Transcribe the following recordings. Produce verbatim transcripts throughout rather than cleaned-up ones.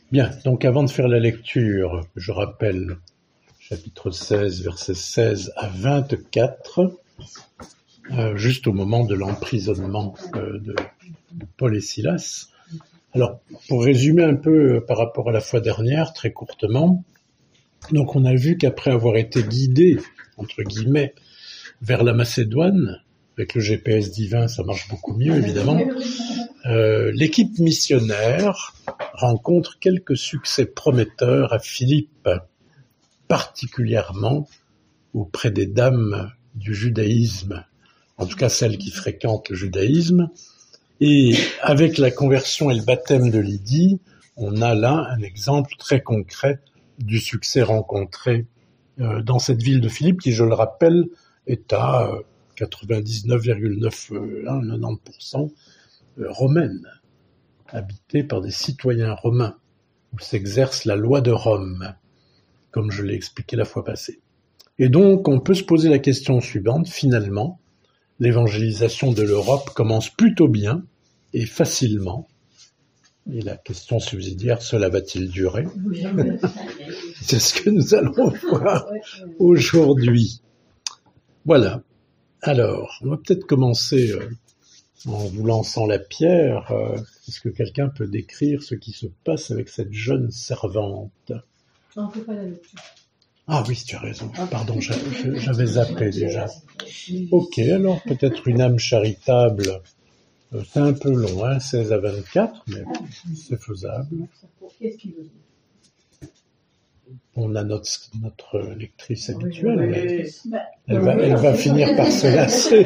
Bien, donc avant de faire la lecture, je rappelle chapitre seize, versets seize à vingt-quatre, euh, juste au moment de l'emprisonnement euh, de, de Paul et Silas. Alors, pour résumer un peu euh, par rapport à la fois dernière, très courtement, donc on a vu qu'après avoir été guidé, entre guillemets, vers la Macédoine, avec le G P S divin, ça marche beaucoup mieux évidemment, euh, l'équipe missionnaire rencontre quelques succès prometteurs à Philippe, particulièrement auprès des dames du judaïsme, en tout cas celles qui fréquentent le judaïsme. Et avec la conversion et le baptême de Lydie, on a là un exemple très concret du succès rencontré euh, dans cette ville de Philippe, qui, je le rappelle, est à euh, quatre-vingt-dix-neuf virgule neuf pour cent euh, romaine, habitée par des citoyens romains, où s'exerce la loi de Rome, comme je l'ai expliqué la fois passée. Et donc, on peut se poser la question suivante. Finalement, l'évangélisation de l'Europe commence plutôt bien et facilement. Et la question subsidiaire, cela va-t-il durer ? C'est ce que nous allons voir aujourd'hui. Voilà. Alors, on va peut-être commencer euh, en vous lançant la pierre. Euh, est-ce que quelqu'un peut décrire ce qui se passe avec cette jeune servante ? On ne peut pas la lecture. Ah oui, tu as raison. Pardon, j'avais, j'avais zappé déjà. Ok, alors peut-être une âme charitable. Euh, c'est un peu long, hein, seize à vingt-quatre, mais c'est faisable. Qu'est-ce qu'il veut dire ? On a notre, notre lectrice habituelle, mais elle va, elle va finir par se lasser.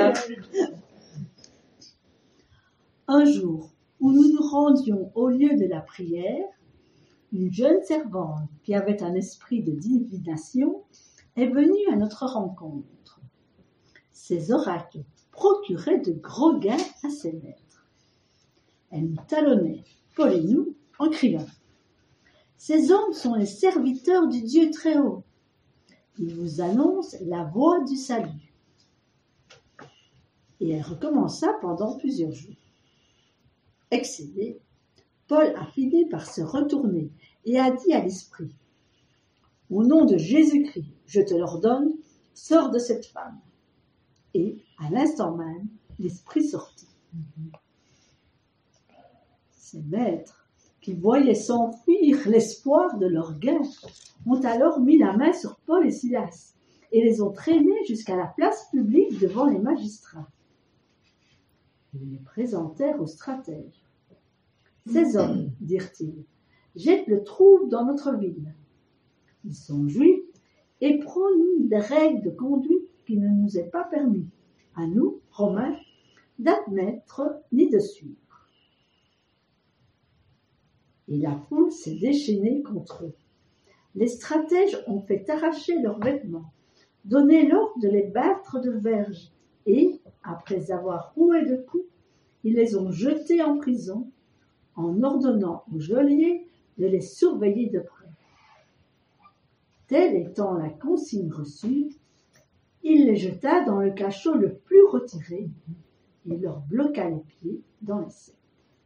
Un jour où nous nous rendions au lieu de la prière, une jeune servante qui avait un esprit de divination est venue à notre rencontre. Ses oracles procuraient de gros gains à ses maîtres. Elle nous talonnait, Paul et nous, en criant « Ces hommes sont les serviteurs du Dieu Très-Haut. Ils vous annoncent la voie du salut. » Et elle recommença pendant plusieurs jours. Excédé, Paul a fini par se retourner et a dit à l'esprit « Au nom de Jésus-Christ, je te l'ordonne, sors de cette femme. » Et, à l'instant même, l'esprit sortit. Ses maîtres, qui voyaient s'enfuir l'espoir de leur gain, ont alors mis la main sur Paul et Silas et les ont traînés jusqu'à la place publique devant les magistrats. Ils les présentèrent aux stratèges. « Ces hommes, dirent-ils, jettent le trouble dans notre ville. Ils sont juifs et prônent des règles de conduite qui ne nous est pas permis, à nous, Romains, d'admettre ni de suivre. » Et la foule s'est déchaînée contre eux. Les stratèges ont fait arracher leurs vêtements, donné l'ordre de les battre de verges, et, après avoir roué de coups, ils les ont jetés en prison, en ordonnant aux geôliers de les surveiller de près. Telle étant la consigne reçue, il les jeta dans le cachot le plus retiré et leur bloqua les pieds dans les seins.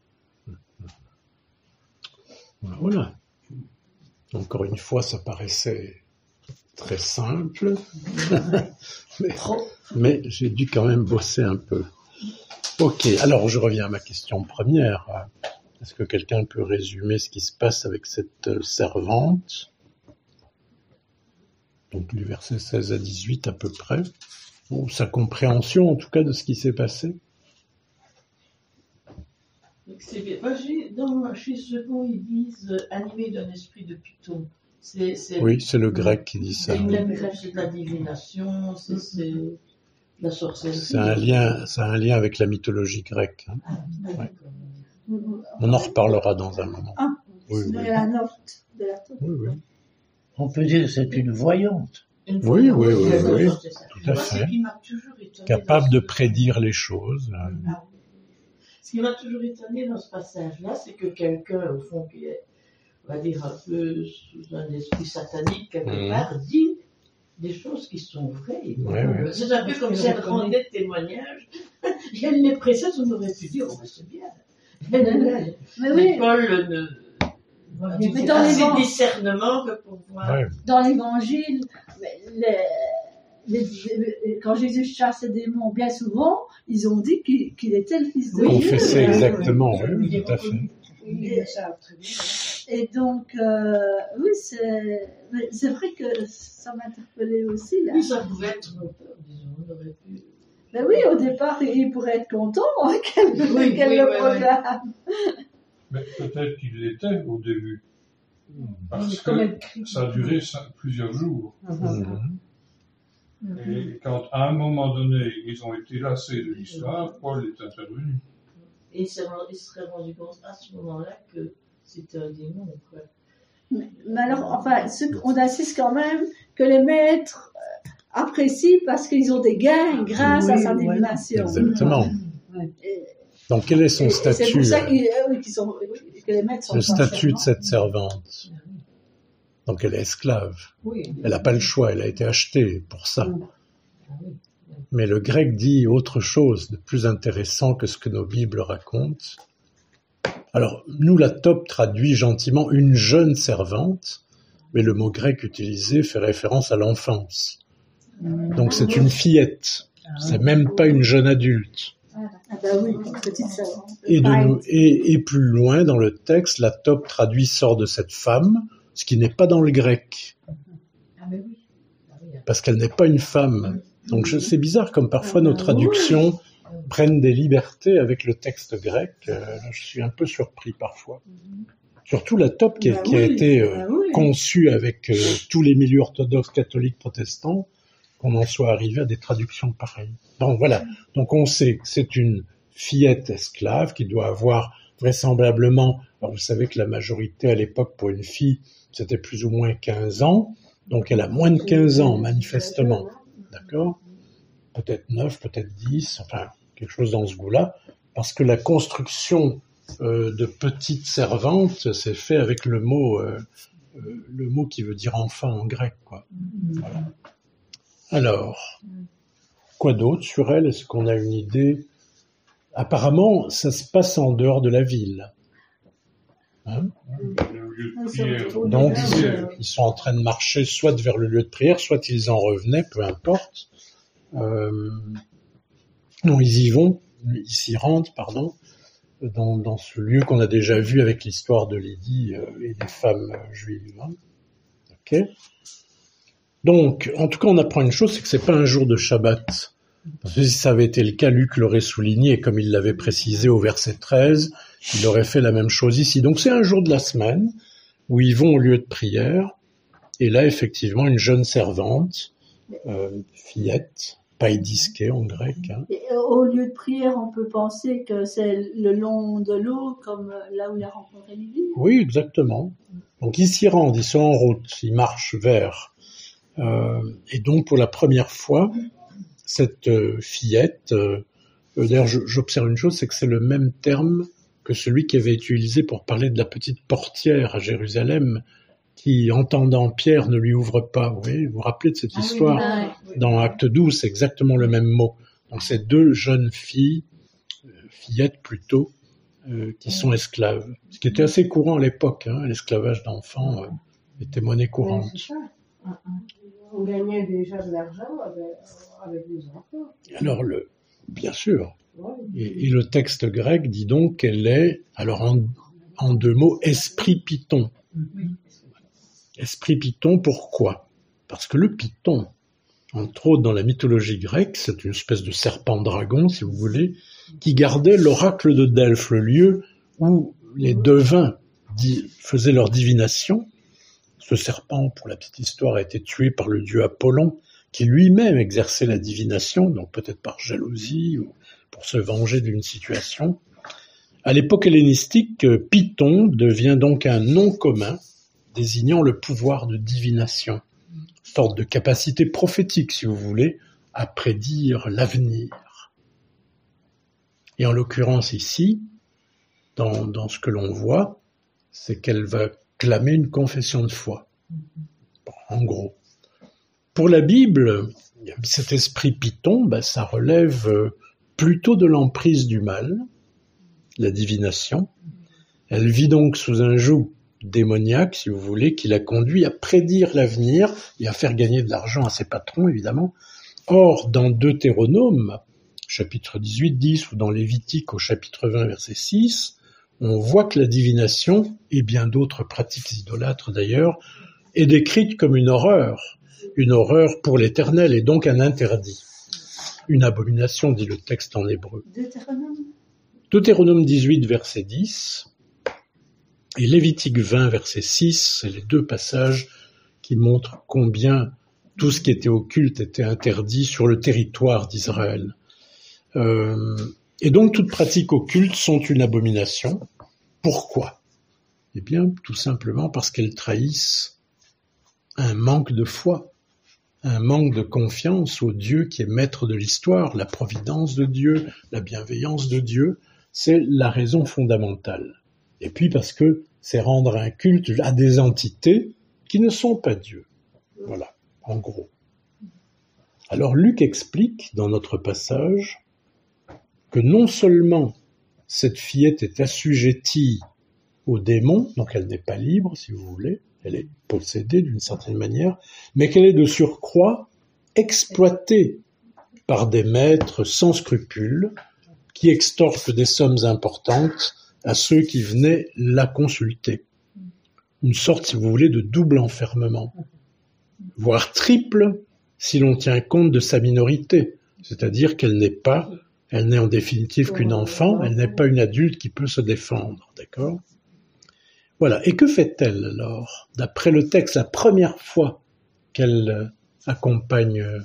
Voilà. Encore une fois, ça paraissait très simple, mais, mais j'ai dû quand même bosser un peu. Ok, alors je reviens à ma question première. Est-ce que quelqu'un peut résumer ce qui se passe avec cette servante ? Donc du verset seize à dix-huit à peu près, ou sa compréhension en tout cas de ce qui s'est passé. C'est bien. Moi, j'ai, dans, chez Second, ils disent « animé d'un esprit de Python ». C'est, c'est, oui, c'est le grec qui dit ça. C'est, oui. C'est la divination, c'est, c'est la sorcellerie. C'est un lien, c'est un lien avec la mythologie grecque. Hein. Ah, ouais. On en reparlera dans un moment. Ah, oui, c'est oui. la note de la tour. Oui, oui. On peut dire que c'est une voyante. Une oui, voyante, oui, oui, oui, oui, tout à fait. Ce Capable de prédire les choses. Ah, oui. Ce qui m'a toujours étonné dans ce passage-là, c'est que quelqu'un, au fond, qui est, on va dire, un peu sous un esprit satanique, quelque part, mmh. dit des choses qui sont vraies. Ouais, ouais. C'est un peu comme si elle rendait témoignage. Et elle les précède, on aurait pu dire, oh, ben, c'est bien. Mais, mais oui. Paul ne, Mais C'est dans les assez vents- discernement que pour voir. Ouais. Dans l'évangile, les- les- les- quand Jésus chasse les démons, bien souvent, ils ont dit qu'il qu'il était le Fils de Oui. Dieu. Confessé, oui, exactement, oui, oui, oui, tout à fait. Oui, ils savent très bien. Et donc, euh, oui, c'est mais c'est vrai que ça m'a interpellée aussi. Là. Oui, ça pouvait être nos peurs, disons. On aurait pu. Mais oui, au départ, il pourrait être content hein, qu'elle Oui, qu'elle oui, le oui, proclame. Mais peut-être qu'il l'était au début. Parce Mais comme que elle crie. ça a duré ça- plusieurs jours. Mhm. Et quand, à un moment donné, ils ont été lassés de l'histoire, Paul est intervenu. Et il s'est rendu- il se serait rendu compte à ce moment-là que c'était un démon, quoi. Mais, mais alors, enfin, ce, on insiste quand même que les maîtres euh, apprécient parce qu'ils ont des gains grâce à Oui, sa voilà. divination. Exactement. Et, Donc, quel est son et- et c'est statut, pour ça euh, qu'ils, euh, oui, qu'ils sont, que les maîtres sont le pas statut de servants. cette servante? Donc, elle est esclave. Oui. Elle n'a pas le choix, elle a été achetée pour ça. Ah oui. Mais le grec dit autre chose de plus intéressant que ce que nos Bibles racontent. Alors, nous, la Top traduit gentiment une jeune servante, mais le mot grec utilisé fait référence à l'enfance. Donc, c'est une fillette. C'est même pas une jeune adulte. Ah ben oui, une petite servante. Et, de Pareil. nous, et, et plus loin dans le texte, la Top traduit sort de cette femme, ce qui n'est pas dans le grec, Ah, mais oui. Ah oui. parce qu'elle n'est pas une femme. Donc je- c'est bizarre comme parfois nos traductions prennent des libertés avec le texte grec. Euh, je suis un peu surpris parfois. Surtout la Top qui, a- Bah qui a oui, été euh, bah oui. conçue avec euh, tous les milieux orthodoxes, catholiques, protestants, qu'on en soit arrivé à des traductions pareilles. Donc voilà. Donc on sait que c'est une fillette esclave qui doit avoir vraisemblablement, alors vous savez que la majorité à l'époque pour une fille, c'était plus ou moins quinze ans, donc elle a moins de quinze ans manifestement, d'accord? Peut-être neuf, peut-être dix, enfin quelque chose dans ce goût-là, parce que la construction euh, de petite servante s'est fait avec le mot, euh, euh, le mot qui veut dire enfant en grec, quoi. Voilà. Alors, quoi d'autre sur elle? Est-ce qu'on a une idée? Apparemment, ça se passe en dehors de la ville. Hein? Le lieu de prière. Donc, Le lieu de prière. ils sont en train de marcher soit vers le lieu de prière, soit ils en revenaient, peu importe. Euh, non, ils y vont, ils s'y rendent, pardon, dans, dans ce lieu qu'on a déjà vu avec l'histoire de Lydie euh, et des femmes euh, juives. Hein. Ok. Donc, en tout cas, on apprend une chose, c'est que c'est pas un jour de Shabbat. Parce que si ça avait été le cas, Luc l'aurait souligné, et comme il l'avait précisé au verset treize, il aurait fait la même chose ici. Donc c'est un jour de la semaine où ils vont au lieu de prière, et là, effectivement, une jeune servante, euh, fillette, païdisquée en grec, hein. Et au lieu de prière, on peut penser que c'est le long de l'eau, comme là où il a rencontré Lydie. Oui, exactement. Donc ils s'y rendent, ils sont en route, ils marchent vers. Euh, et donc pour la première fois, cette euh, fillette, euh, euh, d'ailleurs je- j'observe une chose, c'est que c'est le même terme que celui qui avait été utilisé pour parler de la petite portière à Jérusalem, qui, entendant Pierre, ne lui ouvre pas. Vous voyez, vous vous rappelez de cette histoire? Ah oui. Dans Acte douze, c'est exactement le même mot. Donc c'est deux jeunes filles, euh, fillettes plutôt, euh, qui sont esclaves. Ce qui était assez courant à l'époque, hein, l'esclavage d'enfants euh, était monnaie Ouais, courante. c'est ça. On gagnait déjà de l'argent avec, avec les enfants. Alors, le, bien sûr. Ouais. Et, et le texte grec dit donc qu'elle est, alors en, en deux mots, esprit python. Esprit python, pourquoi? Parce que le python, entre autres dans la mythologie grecque, c'est une espèce de serpent-dragon, si vous voulez, qui gardait l'oracle de Delphes, le lieu où les devins di- faisaient leur divination. Ce serpent, pour la petite histoire, a été tué par le dieu Apollon, qui lui-même exerçait la divination, donc peut-être par jalousie ou pour se venger d'une situation. À l'époque hellénistique, Python devient donc un nom commun désignant le pouvoir de divination, sorte de capacité prophétique, si vous voulez, à prédire l'avenir. Et en l'occurrence ici, dans, dans ce que l'on voit, c'est qu'elle va clamer une confession de foi. Bon, en gros. Pour la Bible, cet esprit Python, ben, ça relève plutôt de l'emprise du mal, la divination. Elle vit donc sous un joug démoniaque, si vous voulez, qui l'a conduit à prédire l'avenir et à faire gagner de l'argent à ses patrons, évidemment. Or, dans Deutéronome, chapitre dix-huit, dix, ou dans Lévitique au chapitre vingt, verset six, on voit que la divination, et bien d'autres pratiques idolâtres d'ailleurs, est décrite comme une horreur, une horreur pour l'Éternel et donc un interdit. Une abomination, dit le texte en hébreu. Deutéronome. Deutéronome dix-huit, verset dix, et Lévitique vingt, verset six, c'est les deux passages qui montrent combien tout ce qui était occulte était interdit sur le territoire d'Israël. Euh, et donc, toutes pratiques occultes sont une abomination. Pourquoi ? Eh bien, tout simplement parce qu'elles trahissent un manque de foi, un manque de confiance au Dieu qui est maître de l'histoire, la providence de Dieu, la bienveillance de Dieu. C'est la raison fondamentale. Et puis parce que c'est rendre un culte à des entités qui ne sont pas Dieu. Voilà, en gros. Alors Luc explique dans notre passage que non seulement cette fillette est assujettie au démon, donc elle n'est pas libre, si vous voulez, elle est possédée d'une certaine manière, mais qu'elle est de surcroît exploitée par des maîtres sans scrupules qui extorquent des sommes importantes à ceux qui venaient la consulter. Une sorte, si vous voulez, de double enfermement, voire triple si l'on tient compte de sa minorité, c'est-à-dire qu'elle n'est pas, elle n'est en définitive qu'une enfant, elle n'est pas une adulte qui peut se défendre, d'accord ? Voilà. Et que fait-elle alors ? D'après le texte, la première fois qu'elle euh, accompagne... Euh,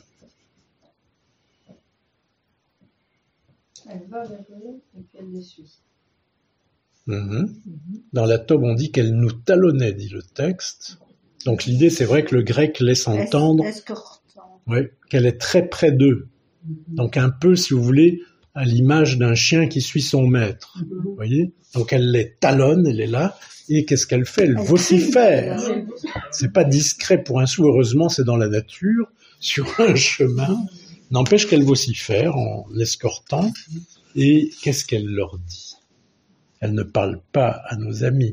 Elle va vers eux et puis elle les suit. mm-hmm. Dans la Tobe, on dit qu'elle nous talonnait, dit le texte. Donc l'idée, c'est vrai que le grec laisse entendre ouais, qu'elle est très près d'eux. Donc un peu, si vous voulez, à l'image d'un chien qui suit son maître. Vous voyez ? Donc elle les talonne, elle est là. Et qu'est-ce qu'elle fait ? Elle vocifère. C'est pas discret pour un sou, heureusement, c'est dans la nature, sur un chemin. N'empêche qu'elle vocifère en l'escortant. Et qu'est-ce qu'elle leur dit ? Elle ne parle pas à nos amis.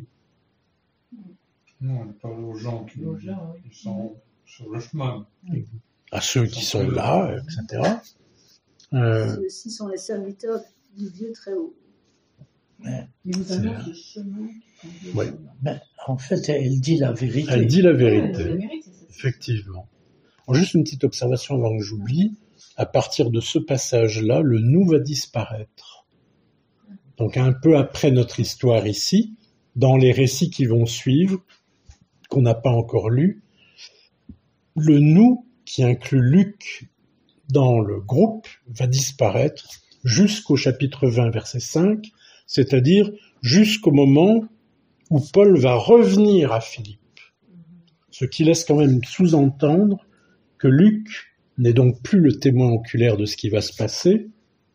Non, elle parle aux gens qui, Aux gens, oui. qui sont sur le chemin. À ceux qui sont là, et cetera. Euh, Ceux-ci sont les serviteurs du Dieu très haut. Mais, Il nous C'est- annonce le chemin qui conduit Ouais. au chemin. mais en fait, elle dit la vérité. elle dit la Ouais, vérité. c'est la vérité, c'est ça. Effectivement. Alors, juste une petite observation avant que j'oublie. À partir de ce passage-là, le nous va disparaître. Donc un peu après notre histoire ici, dans les récits qui vont suivre, qu'on n'a pas encore lus, le nous, qui inclut Luc dans le groupe, va disparaître jusqu'au chapitre vingt, verset cinq, c'est-à-dire jusqu'au moment où Paul va revenir à Philippe. Ce qui laisse quand même sous-entendre que Luc n'est donc plus le témoin oculaire de ce qui va se passer,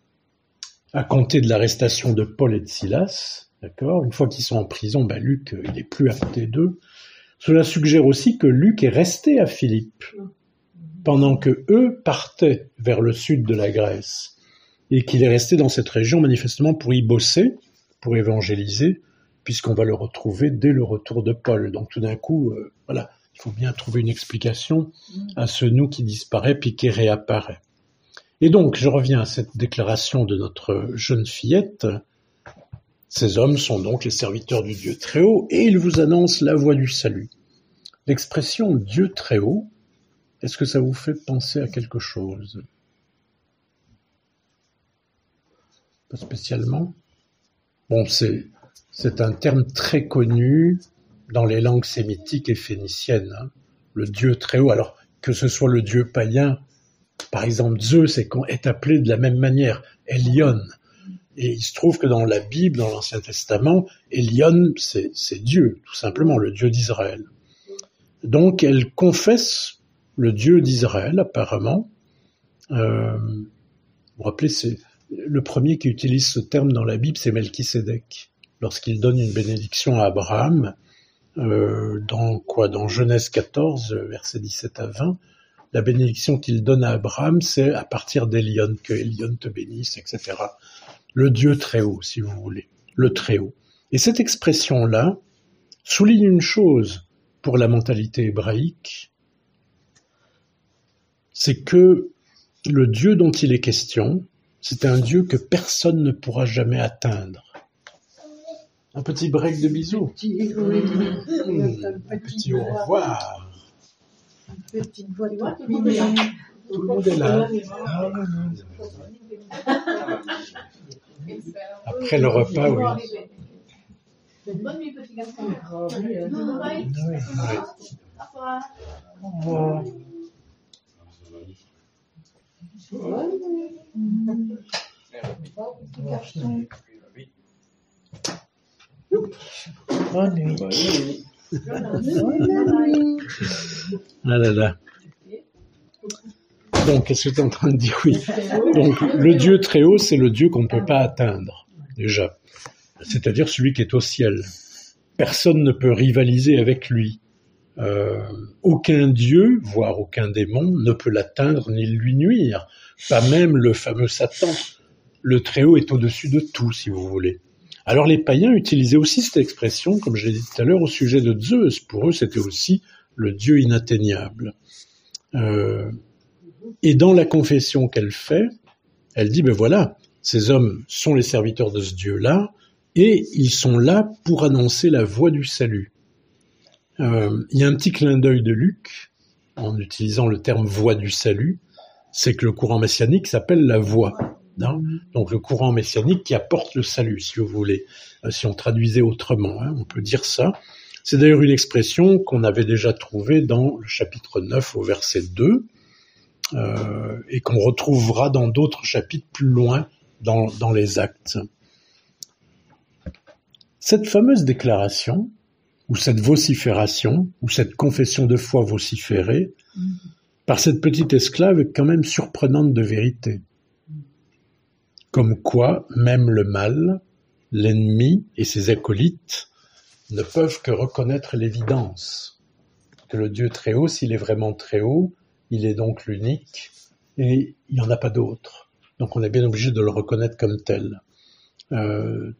à compter de l'arrestation de Paul et de Silas, d'accord ? Une fois qu'ils sont en prison, ben Luc, il est plus à côté d'eux. Cela suggère aussi que Luc est resté à Philippe, pendant que eux partaient vers le sud de la Grèce, et qu'il est resté dans cette région manifestement pour y bosser, pour évangéliser, puisqu'on va le retrouver dès le retour de Paul. Donc tout d'un coup, euh, voilà, il faut bien trouver une explication à ce nous qui disparaît puis qui réapparaît. Et donc, je reviens à cette déclaration de notre jeune fillette. Ces hommes sont donc les serviteurs du Dieu très haut, et ils vous annoncent la voie du salut. L'expression Dieu très haut, est-ce que ça vous fait penser à quelque chose ? Pas spécialement. Bon, c'est, c'est un terme très connu dans les langues sémitiques et phéniciennes, hein. Le Dieu très haut. Alors, que ce soit le Dieu païen, par exemple Zeus est, est appelé de la même manière, Elion. Et il se trouve que dans la Bible, dans l'Ancien Testament, Elion, c'est, c'est Dieu, tout simplement, le Dieu d'Israël. Donc, elle confesse le Dieu d'Israël, apparemment. Euh, vous vous rappelez, c'est le premier qui utilise ce terme dans la Bible, c'est Melchisédek, lorsqu'il donne une bénédiction à Abraham, euh, dans quoi, dans Genèse quatorze, versets dix-sept à vingt. La bénédiction qu'il donne à Abraham, c'est à partir d'Elion, que Elion te bénisse, et cetera. Le Dieu très haut, si vous voulez, le très haut. Et cette expression-là souligne une chose pour la mentalité hébraïque, c'est que le Dieu dont il est question, c'est un Dieu que personne ne pourra jamais atteindre. Un petit break de bisous. Petit, oui, Mmh, un petit au revoir. Une petite voix de Tout le monde est là. Après le repas, oui. Bonne nuit, petit garçon. Bonne nuit. Ah là là. Donc, qu'est-ce que tu es en train de dire? Oui. Donc, le Dieu très haut, c'est le Dieu qu'on ne peut pas atteindre, déjà. C'est-à-dire celui qui est au ciel. Personne ne peut rivaliser avec lui. Euh, aucun Dieu, voire aucun démon, ne peut l'atteindre ni lui nuire. Pas même le fameux Satan. Le très haut est au-dessus de tout, si vous voulez. Alors les païens utilisaient aussi cette expression, comme je l'ai dit tout à l'heure, au sujet de Zeus. Pour eux, c'était aussi le Dieu inatteignable. Euh, et dans la confession qu'elle fait, elle dit, ben voilà, ces hommes sont les serviteurs de ce Dieu-là, et ils sont là pour annoncer la voie du salut. Euh, il y a un petit clin d'œil de Luc, en utilisant le terme voie du salut, c'est que le courant messianique s'appelle la voie. Hein, donc le courant messianique qui apporte le salut, si vous voulez, euh, si on traduisait autrement, hein, on peut dire ça. C'est d'ailleurs une expression qu'on avait déjà trouvée dans le chapitre neuf au verset deux, euh, et qu'on retrouvera dans d'autres chapitres plus loin dans, dans les Actes. Cette fameuse déclaration, ou cette vocifération, ou cette confession de foi vociférée, mmh. par cette petite esclave est quand même surprenante de vérité. Comme quoi, même le mal, l'ennemi et ses acolytes ne peuvent que reconnaître l'évidence. Que le Dieu très haut, s'il est vraiment très haut, il est donc l'unique, et il n'y en a pas d'autre. Donc on est bien obligé de le reconnaître comme tel. Euh,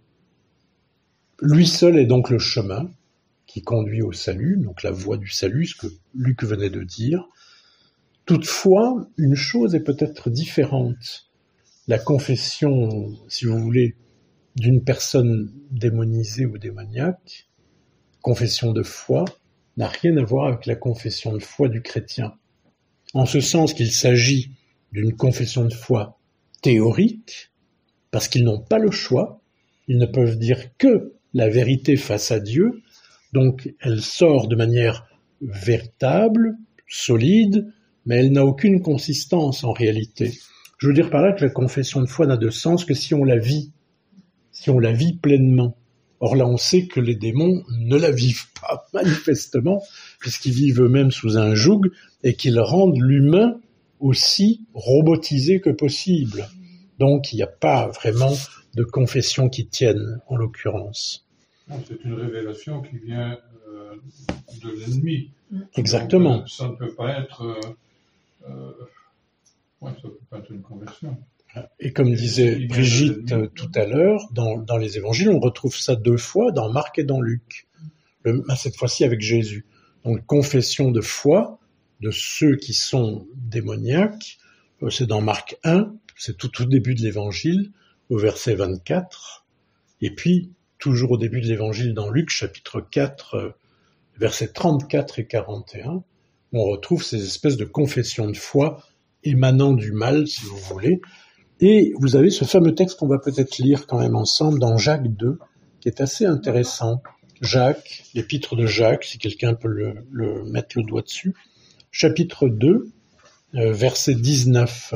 lui seul est donc le chemin qui conduit au salut, donc la voie du salut, ce que Luc venait de dire. Toutefois, une chose est peut-être différente. La confession, si vous voulez, d'une personne démonisée ou démoniaque, confession de foi, n'a rien à voir avec la confession de foi du chrétien. En ce sens qu'il s'agit d'une confession de foi théorique, parce qu'ils n'ont pas le choix, ils ne peuvent dire que la vérité face à Dieu, donc elle sort de manière véritable, solide, mais elle n'a aucune consistance en réalité. Je veux dire par là que la confession de foi n'a de sens que si on la vit, si on la vit pleinement. Or là, on sait que les démons ne la vivent pas, manifestement, puisqu'ils vivent eux-mêmes sous un joug et qu'ils rendent l'humain aussi robotisé que possible. Donc, il n'y a pas vraiment de confession qui tienne, en l'occurrence. C'est une révélation qui vient euh, de l'ennemi. Exactement. Donc, euh, ça ne peut pas être... Euh, euh, ouais, ça ne peut pas être une conversion. Et comme disait Brigitte tout à l'heure, dans, dans les évangiles, on retrouve ça deux fois, dans Marc et dans Luc. Le, cette fois-ci avec Jésus. Donc, confession de foi de ceux qui sont démoniaques, euh, c'est dans Marc un, c'est tout au début de l'évangile, au verset vingt-quatre. Et puis, toujours au début de l'évangile dans Luc, chapitre quatre, euh, versets trente-quatre et quarante et un, on retrouve ces espèces de confessions de foi émanant du mal, si vous voulez. Et vous avez ce fameux texte qu'on va peut-être lire quand même ensemble dans Jacques deux, qui est assez intéressant. Jacques, l'épître de Jacques, si quelqu'un peut le, le mettre le doigt dessus. Chapitre deux, euh, verset dix-neuf.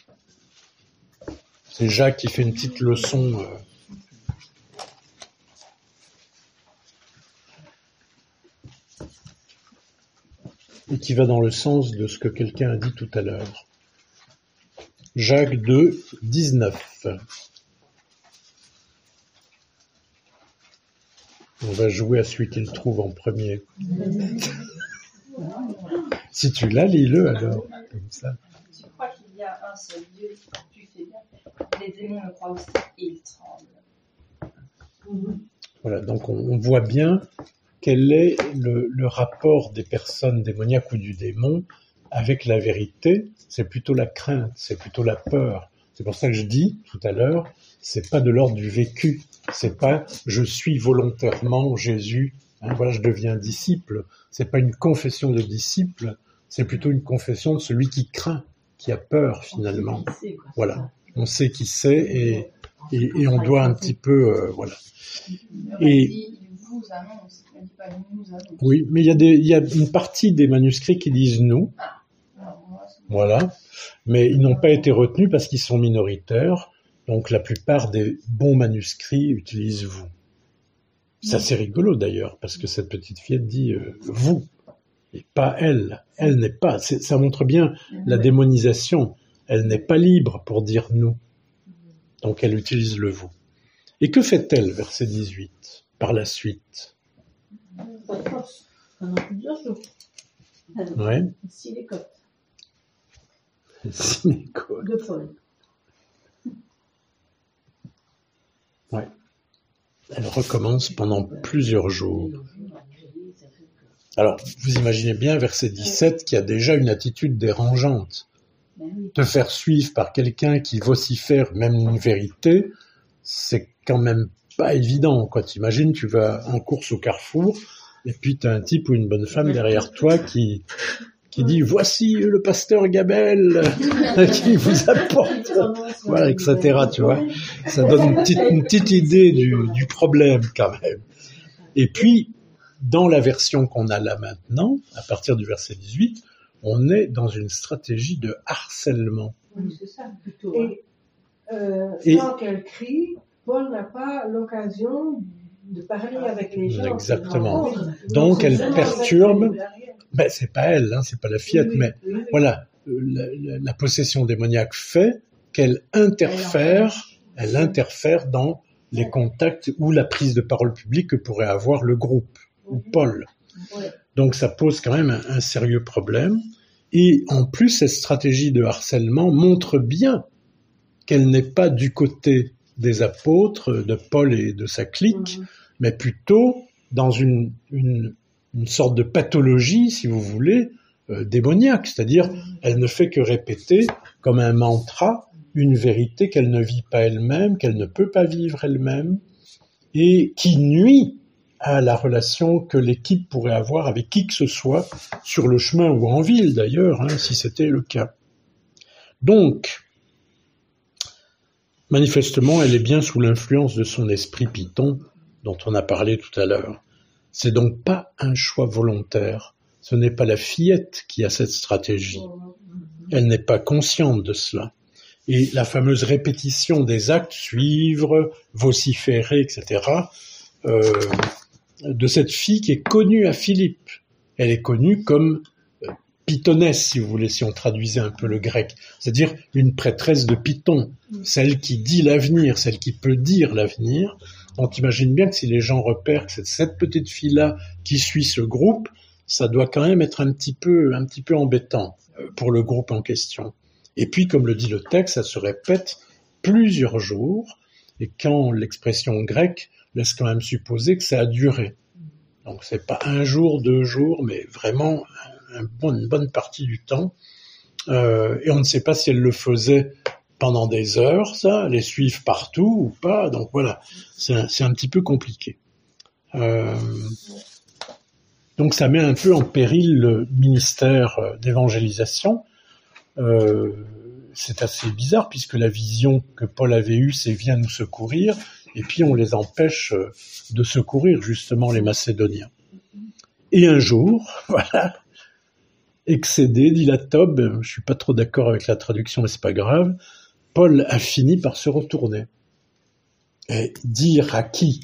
C'est Jacques qui fait une petite leçon... Euh, et qui va dans le sens de ce que quelqu'un a dit tout à l'heure. Jacques deux, dix-neuf. On va jouer à celui qu'il trouve en premier. Si tu l'as, lis-le alors, comme ça. Tu crois qu'il y a un seul Dieu, tu fais bien. Les démons le croient aussi et ils tremblent. Voilà, donc on, on voit bien quel est le, le rapport des personnes démoniaques ou du démon avec la vérité. C'est plutôt la crainte, c'est plutôt la peur. C'est pour ça que je dis tout à l'heure, c'est pas de l'ordre du vécu. C'est pas je suis volontairement Jésus, hein, voilà, je deviens disciple. C'est pas une confession de disciple, c'est plutôt une confession de celui qui craint, qui a peur finalement. Voilà, on sait qui c'est et, et, et on doit un petit peu, euh, voilà. Et il vous annonce, il ne dit pas il nous annonce. oui, mais il y a des, il y a une partie des manuscrits qui disent nous. Voilà, mais ils n'ont pas été retenus parce qu'ils sont minoritaires, donc la plupart des bons manuscrits utilisent vous. C'est assez rigolo d'ailleurs, parce que cette petite fillette dit euh, vous, et pas elle. Elle n'est pas, c'est, ça montre bien la démonisation, elle n'est pas libre pour dire nous, donc elle utilise le vous. Et que fait-elle, verset dix-huit, par la suite? Pas de force. Pendant plusieurs jours. Ouais. Ici, les côtes Synécole. de Paul. Ouais. Elle recommence pendant plusieurs jours. Alors, vous imaginez bien, verset dix-sept, qu'il y a déjà une attitude dérangeante. Te faire suivre par quelqu'un qui vocifère même une vérité, c'est quand même pas évident, quoi. T'imagines, tu vas en course au carrefour, et puis t'as un type ou une bonne femme derrière toi qui, qui dit « Voici le pasteur Gabel qui vous apporte... » Voilà, et cetera, tu vois. Ça donne une petite, une petite idée du, du problème, quand même. Et puis, dans la version qu'on a là maintenant, à partir du verset dix-huit, on est dans une stratégie de harcèlement. Oui, c'est ça, plutôt. Et, euh, Et- quand elle crie, Paul n'a pas l'occasion de parler avec les gens. Exactement. qu'il rencontre. Donc, c'est elle vraiment perturbe- avec derrière. Ben, c'est pas elle, hein, c'est pas la fillette, Oui, mais oui, oui. voilà, euh, la, la- la possession démoniaque fait qu'elle interfère, elle interfère dans les contacts ou la prise de parole publique que pourrait avoir le groupe ou Paul. Ouais. Donc ça pose quand même un, un sérieux problème. Et en plus, cette stratégie de harcèlement montre bien qu'elle n'est pas du côté des apôtres, de Paul et de sa clique, Mhm. mais plutôt dans une, une, une sorte de pathologie, si vous voulez, euh, démoniaque. C'est-à-dire, elle ne fait que répéter, comme un mantra, une vérité qu'elle ne vit pas elle-même, qu'elle ne peut pas vivre elle-même, et qui nuit à la relation que l'équipe pourrait avoir avec qui que ce soit, sur le chemin ou en ville d'ailleurs, hein, si c'était le cas. Donc, manifestement, elle est bien sous l'influence de son esprit python, dont on a parlé tout à l'heure. C'est donc pas un choix volontaire. Ce n'est pas la fillette qui a cette stratégie. Elle n'est pas consciente de cela. Et la fameuse répétition des actes, suivre, vociférer, et cetera, euh, de cette fille qui est connue à Philippe. Elle est connue comme euh, pythonesse, si vous voulez, si on traduisait un peu le grec. C'est-à-dire une prêtresse de Python, celle qui dit l'avenir, celle qui peut dire l'avenir. Donc imagine bien que si les gens repèrent que c'est cette petite fille-là qui suit ce groupe, ça doit quand même être un petit peu, un petit peu embêtant pour le groupe en question. Et puis, comme le dit le texte, ça se répète plusieurs jours, et quand l'expression grecque laisse quand même supposer que ça a duré. Donc c'est pas un jour, deux jours, mais vraiment un bon, une bonne partie du temps. Euh, et on ne sait pas si elle le faisait pendant des heures, ça, les suivre partout ou pas. Donc voilà, c'est un, c'est un petit peu compliqué. Euh, donc ça met un peu en péril le ministère d'évangélisation. Euh, c'est assez bizarre puisque la vision que Paul avait eue, c'est viens nous secourir, et puis on les empêche de secourir justement les Macédoniens. Et un jour, voilà, excédé, dit la Tob, je suis pas trop d'accord avec la traduction, mais c'est pas grave, Paul a fini par se retourner. Et dire à qui?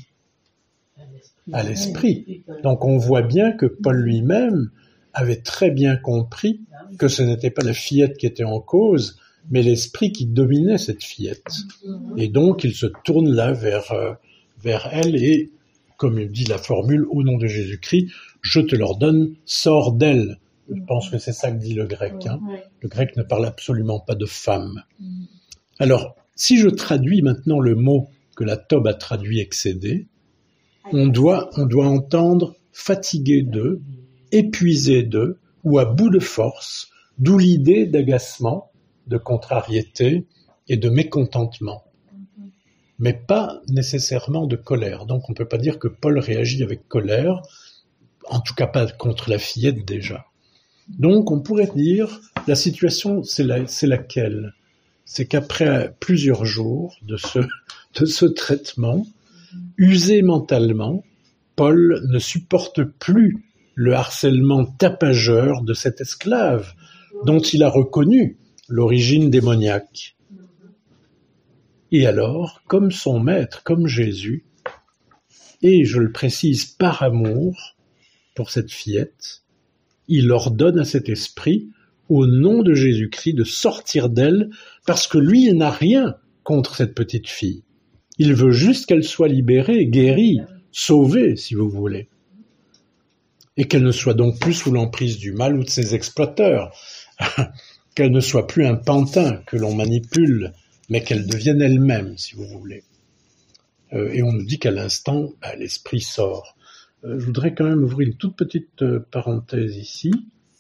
À l'esprit. Donc on voit bien que Paul lui-même avait très bien compris que ce n'était pas la fillette qui était en cause, mais l'esprit qui dominait cette fillette. Et donc il se tourne là vers, euh, vers elle et, comme il dit la formule, au nom de Jésus-Christ, je te l'ordonne, sors d'elle. Je pense que c'est ça que dit le grec. Hein. Le grec ne parle absolument pas de femme. Alors, si je traduis maintenant le mot que la Tob a traduit excédé, on doit, on doit entendre fatigués d'eux, épuisés d'eux, ou à bout de force, d'où l'idée d'agacement, de contrariété et de mécontentement. Mais pas nécessairement de colère. Donc on ne peut pas dire que Paul réagit avec colère, en tout cas pas contre la fillette déjà. Donc on pourrait dire, la situation c'est, la, c'est laquelle ? C'est qu'après plusieurs jours de ce, de ce traitement, usé mentalement, Paul ne supporte plus le harcèlement tapageur de cet esclave dont il a reconnu l'origine démoniaque. Et alors, comme son maître, comme Jésus, et je le précise par amour pour cette fillette, il ordonne à cet esprit, au nom de Jésus-Christ, de sortir d'elle, parce que lui, il n'a rien contre cette petite fille. Il veut juste qu'elle soit libérée, guérie, sauvée, si vous voulez. Et qu'elle ne soit donc plus sous l'emprise du mal ou de ses exploiteurs. Qu'elle ne soit plus un pantin que l'on manipule, mais qu'elle devienne elle-même, si vous voulez. Euh, et on nous dit qu'à l'instant, bah, l'esprit sort. Euh, je voudrais quand même ouvrir une toute petite euh, parenthèse ici.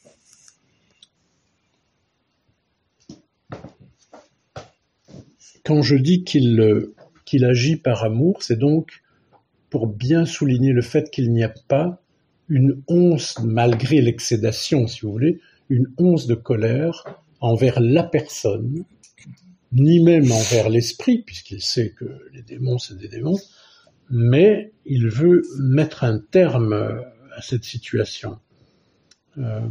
Quand je dis qu'il, euh, qu'il agit par amour, c'est donc pour bien souligner le fait qu'il n'y a pas une once, malgré l'excédation, si vous voulez, une once de colère envers la personne, ni même envers l'esprit, puisqu'il sait que les démons, c'est des démons, mais il veut mettre un terme à cette situation. Euh...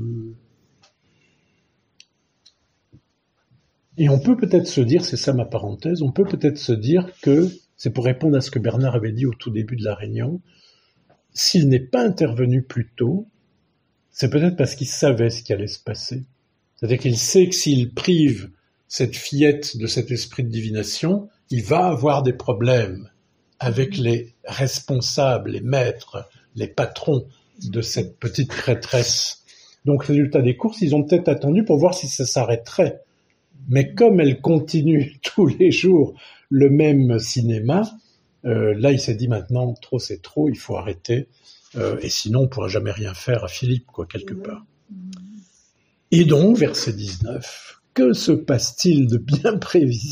Et on peut peut-être se dire, c'est ça ma parenthèse, on peut peut-être se dire que, c'est pour répondre à ce que Bernard avait dit au tout début de la réunion, s'il n'est pas intervenu plus tôt, c'est peut-être parce qu'il savait ce qui allait se passer. C'est-à-dire qu'il sait que s'il prive cette fillette de cet esprit de divination, il va avoir des problèmes avec les responsables, les maîtres, les patrons de cette petite prêtresse. Donc, résultat des courses, ils ont peut-être attendu pour voir si ça s'arrêterait. Mais comme elle continue tous les jours le même cinéma, euh, là, il s'est dit maintenant, trop c'est trop, il faut arrêter. Euh, et sinon, on ne pourra jamais rien faire à Philippe, quoi, quelque part. Et donc, verset dix-neuf, que se passe-t-il de bien prévisible ?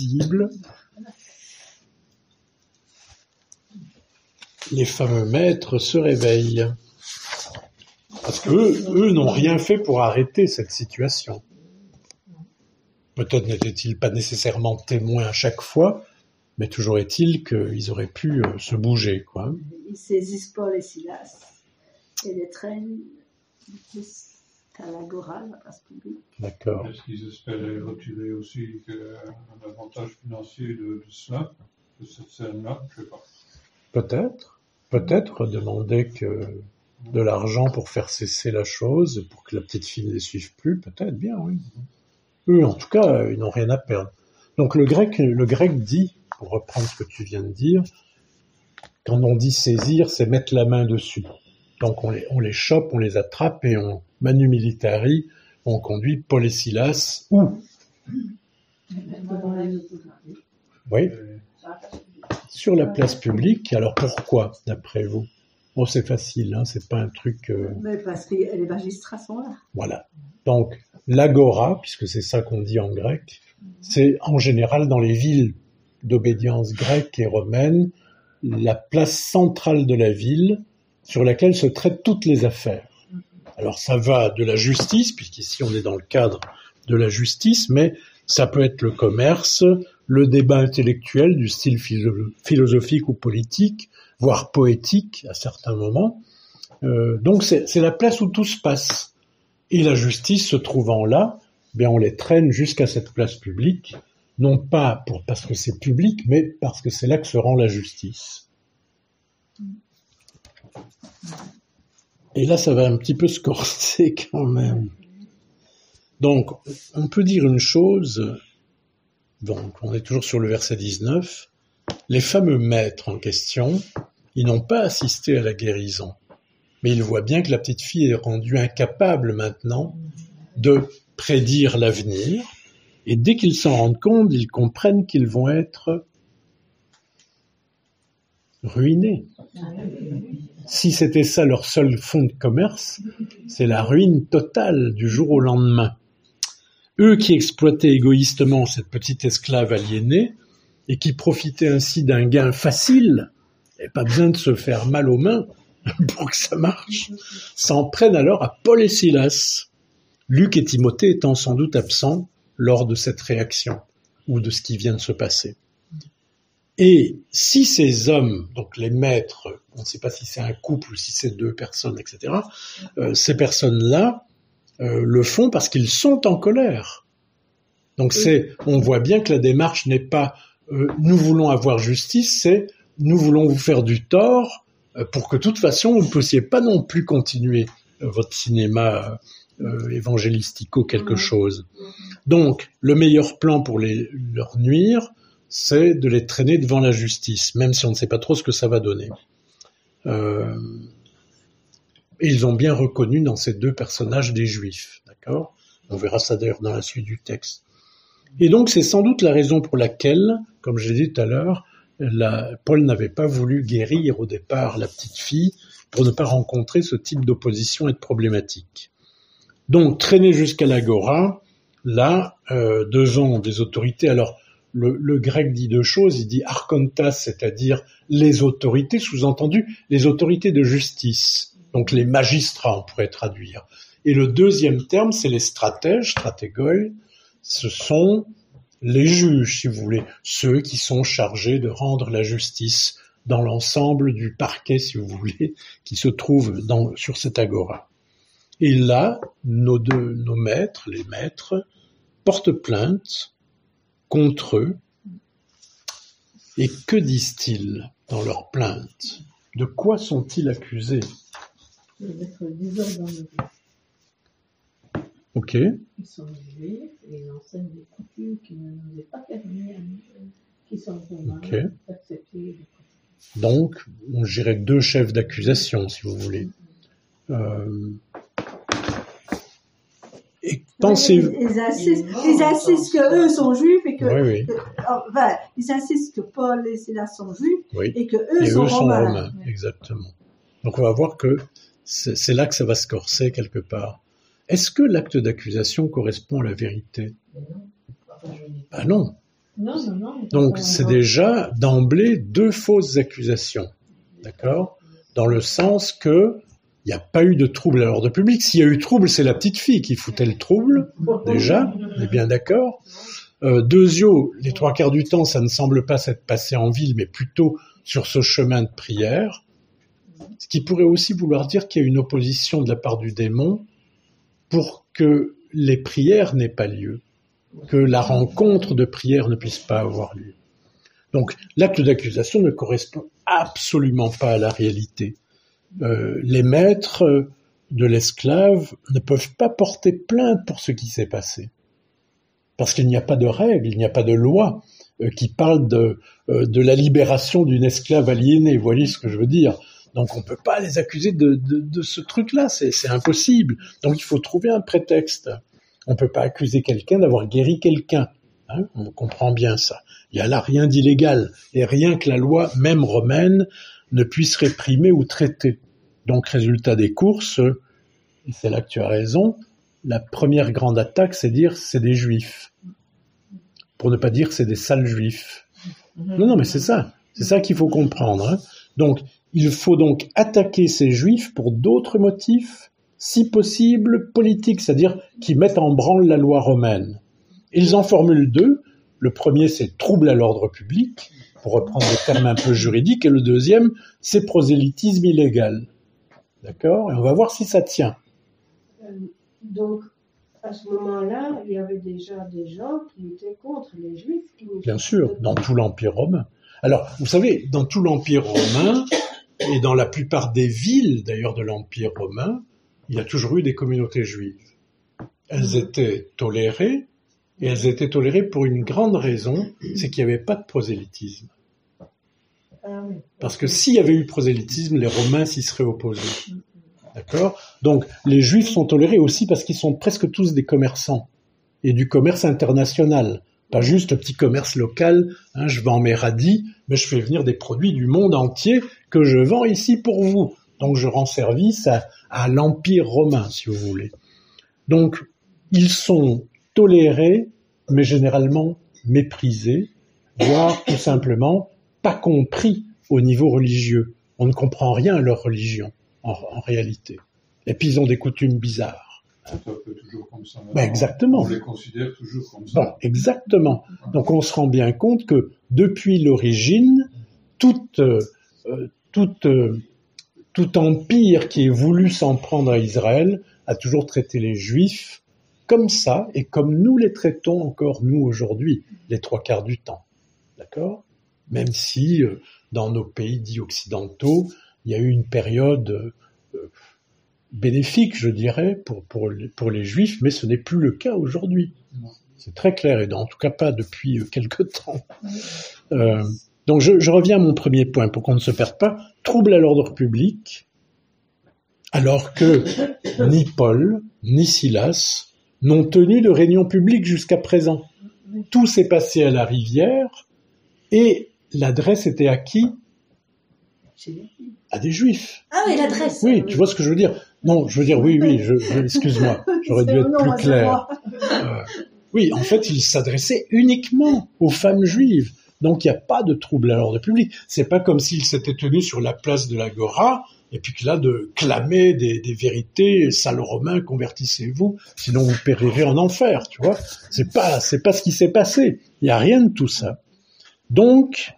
Les fameux maîtres se réveillent. Parce qu'eux, eux n'ont rien fait pour arrêter cette situation. Peut-être n'étaient-ils pas nécessairement témoins à chaque fois, mais toujours est-il qu'ils auraient pu euh, se bouger, quoi. Ils saisissent Paul et Silas et les traînent à l'agora, la place publique. D'accord. Est-ce qu'ils espéraient retirer aussi un avantage financier de, de cela, de cette scène-là? Je ne sais pas. Peut-être. Peut-être demander que de l'argent pour faire cesser la chose, pour que la petite fille ne les suive plus, peut-être bien, oui. Eux, en tout cas, ils n'ont rien à perdre. Donc le grec, le grec dit, pour reprendre ce que tu viens de dire, quand on dit saisir, c'est mettre la main dessus. Donc on les, on les chope, on les attrape et on manu militari, on conduit Paul et Silas où ? Oui, sur la place publique. Alors pourquoi, d'après vous ? Bon, c'est facile, hein, c'est pas un truc... Euh... Mais parce que les magistrats sont là. Voilà. Donc, l'agora, puisque c'est ça qu'on dit en grec, c'est en général dans les villes d'obédience grecque et romaine, la place centrale de la ville sur laquelle se traitent toutes les affaires. Alors ça va de la justice, puisqu'ici on est dans le cadre de la justice, mais ça peut être le commerce, le débat intellectuel du style philo- philosophique ou politique, voire poétique à certains moments. Euh, donc c'est, c'est la place où tout se passe. Et la justice se trouvant là, bien on les traîne jusqu'à cette place publique, non pas pour, parce que c'est public, mais parce que c'est là que se rend la justice. Et là, ça va un petit peu se corser quand même. Donc, on peut dire une chose, donc on est toujours sur le verset dix-neuf, les fameux maîtres en question, ils n'ont pas assisté à la guérison, mais ils voient bien que la petite fille est rendue incapable maintenant de prédire l'avenir, et dès qu'ils s'en rendent compte, ils comprennent qu'ils vont être ruinés. si c'était ça leur seul fonds de commerce, c'est la ruine totale du jour au lendemain. Eux qui exploitaient égoïstement cette petite esclave aliénée et qui profitaient ainsi d'un gain facile, et pas besoin de se faire mal aux mains pour que ça marche, s'en prennent alors à Paul et Silas, Luc et Timothée étant sans doute absents lors de cette réaction ou de ce qui vient de se passer. Et si ces hommes, donc les maîtres, on ne sait pas si c'est un couple ou si c'est deux personnes, et cetera, euh, ces personnes-là euh, le font parce qu'ils sont en colère. Donc c'est, on voit bien que la démarche n'est pas euh, « nous voulons avoir justice », c'est « nous voulons vous faire du tort euh, pour que de toute façon vous ne puissiez pas non plus continuer euh, votre cinéma euh, évangélistico quelque chose ». Donc le meilleur plan pour les, leur nuire, c'est de les traîner devant la justice, même si on ne sait pas trop ce que ça va donner. Euh, et ils ont bien reconnu dans ces deux personnages des Juifs, d'accord ? On verra ça d'ailleurs dans la suite du texte. Et donc c'est sans doute la raison pour laquelle, comme je l'ai dit tout à l'heure, la, Paul n'avait pas voulu guérir au départ la petite fille pour ne pas rencontrer ce type d'opposition et de problématique. Donc traîner jusqu'à l'agora, là, euh, devant des autorités, alors Le, le grec dit deux choses, il dit archontas, c'est-à-dire les autorités, sous-entendu les autorités de justice, donc les magistrats on pourrait traduire. Et le deuxième terme, c'est les stratèges, stratégoi, ce sont les juges, si vous voulez, ceux qui sont chargés de rendre la justice dans l'ensemble du parquet, si vous voulez, qui se trouve dans, sur cette agora. Et là, nos deux, nos maîtres, les maîtres, portent plainte contre eux. Et que disent-ils dans leur plainte? De quoi sont-ils accusés? D'être désordres dans le vie. Ok. Ils sont juifs et ils enseignent des coutumes qui ne nous est pas permis à nous, qui sont romains, Okay. d'accepter. Donc, on dirait deux chefs d'accusation, si vous voulez. Euh... Et pensez-vous... Ils, ils insistent, ils insistent que eux sont juifs et que, Oui, oui. que- enfin, ils insistent que Paul et Silas sont juifs Oui. et que eux Et sont eux sont romains. romains, exactement. Donc on va voir que c'est, c'est là que ça va se corser quelque part. Est-ce que l'acte d'accusation correspond à la vérité? Mais non. Enfin, je n'ai pas- Ah non. Non, non, non. Donc Euh, c'est déjà d'emblée deux fausses accusations, d'accord? Dans le sens que il n'y a pas eu de trouble à l'ordre public. S'il y a eu trouble, c'est la petite fille qui foutait le trouble, déjà, on est bien d'accord. Euh, Deuxio, les trois quarts du temps, ça ne semble pas s'être passé en ville, mais plutôt sur ce chemin de prière, ce qui pourrait aussi vouloir dire qu'il y a une opposition de la part du démon pour que les prières n'aient pas lieu, que la rencontre de prière ne puisse pas avoir lieu. Donc l'acte d'accusation ne correspond absolument pas à la réalité. Euh, les maîtres de l'esclave ne peuvent pas porter plainte pour ce qui s'est passé. Parce qu'il n'y a pas de règle, il n'y a pas de loi euh, qui parle de, euh, de la libération d'une esclave aliénée. Vous voyez ce que je veux dire? Donc on ne peut pas les accuser de, de, de ce truc-là, c'est, c'est impossible. Donc il faut trouver un prétexte. On ne peut pas accuser quelqu'un d'avoir guéri quelqu'un. Hein, on comprend bien ça. Il n'y a là rien d'illégal, et rien que la loi, même romaine, ne puisse réprimer ou traiter. Donc, résultat des courses, et c'est là que tu as raison, la première grande attaque, c'est dire c'est des juifs. Pour ne pas dire c'est des sales juifs. Non, non, mais c'est ça. C'est ça qu'il faut comprendre. Hein. Donc, il faut donc attaquer ces juifs pour d'autres motifs, si possible politiques, c'est-à-dire qui mettent en branle la loi romaine. Ils en formulent deux. Le premier, c'est trouble à l'ordre public, pour reprendre des termes un peu juridiques, et le deuxième, c'est prosélytisme illégal. D'accord? Et on va voir si ça tient. Euh, donc, à ce moment-là, il y avait déjà des gens qui étaient contre les Juifs. Qui ne Bien sûr, dans tout l'Empire romain. Alors, vous savez, dans tout l'Empire romain, et dans la plupart des villes, d'ailleurs, de l'Empire romain, il y a toujours eu des communautés juives. Elles étaient tolérées, et elles étaient tolérées pour une grande raison, c'est qu'il n'y avait pas de prosélytisme. Ah oui. Parce que s'il y avait eu prosélytisme, les Romains s'y seraient opposés. D'accord? Donc, les Juifs sont tolérés aussi parce qu'ils sont presque tous des commerçants. Et du commerce international. Pas juste petit commerce local, hein, je vends mes radis, mais je fais venir des produits du monde entier que je vends ici pour vous. Donc je rends service à, à l'Empire romain, si vous voulez. Donc ils sont tolérés, mais généralement méprisés, voire tout simplement pas compris au niveau religieux. On ne comprend rien à leur religion, en, en réalité. Et puis ils ont des coutumes bizarres. C'est un peu toujours comme ça. Ben exactement. On les considère toujours comme ça. Bon, exactement. Donc on se rend bien compte que depuis l'origine, toute, euh, toute, euh, tout empire qui ait voulu s'en prendre à Israël a toujours traité les Juifs comme ça, et comme nous les traitons encore, nous, aujourd'hui, les trois quarts du temps. D'accord ? Même si, euh, dans nos pays dits occidentaux, il y a eu une période euh, bénéfique, je dirais, pour, pour, les, pour les Juifs, mais ce n'est plus le cas aujourd'hui. C'est très clair, et en tout cas pas depuis quelque temps. Euh, donc je, je reviens à mon premier point, pour qu'on ne se perde pas. Trouble à l'ordre public, alors que ni Paul, ni Silas n'ont tenu de réunion publique jusqu'à présent. Tout s'est passé à la rivière, et l'adresse était à qui ? À des Juifs. Ah oui, l'adresse. Oui, tu vois ce que je veux dire ? Non, je veux dire, oui, oui, je, je, excuse-moi, j'aurais dû être plus clair. Euh, oui, en fait, il s'adressait uniquement aux femmes juives. Donc, il n'y a pas de trouble à l'ordre public. C'est pas comme s'il s'était tenu sur la place de l'Agora, et puis que là, de clamer des, des vérités, sales Romains, convertissez-vous, sinon vous périrez en enfer, tu vois. C'est pas, c'est pas ce qui s'est passé. Il n'y a rien de tout ça. Donc,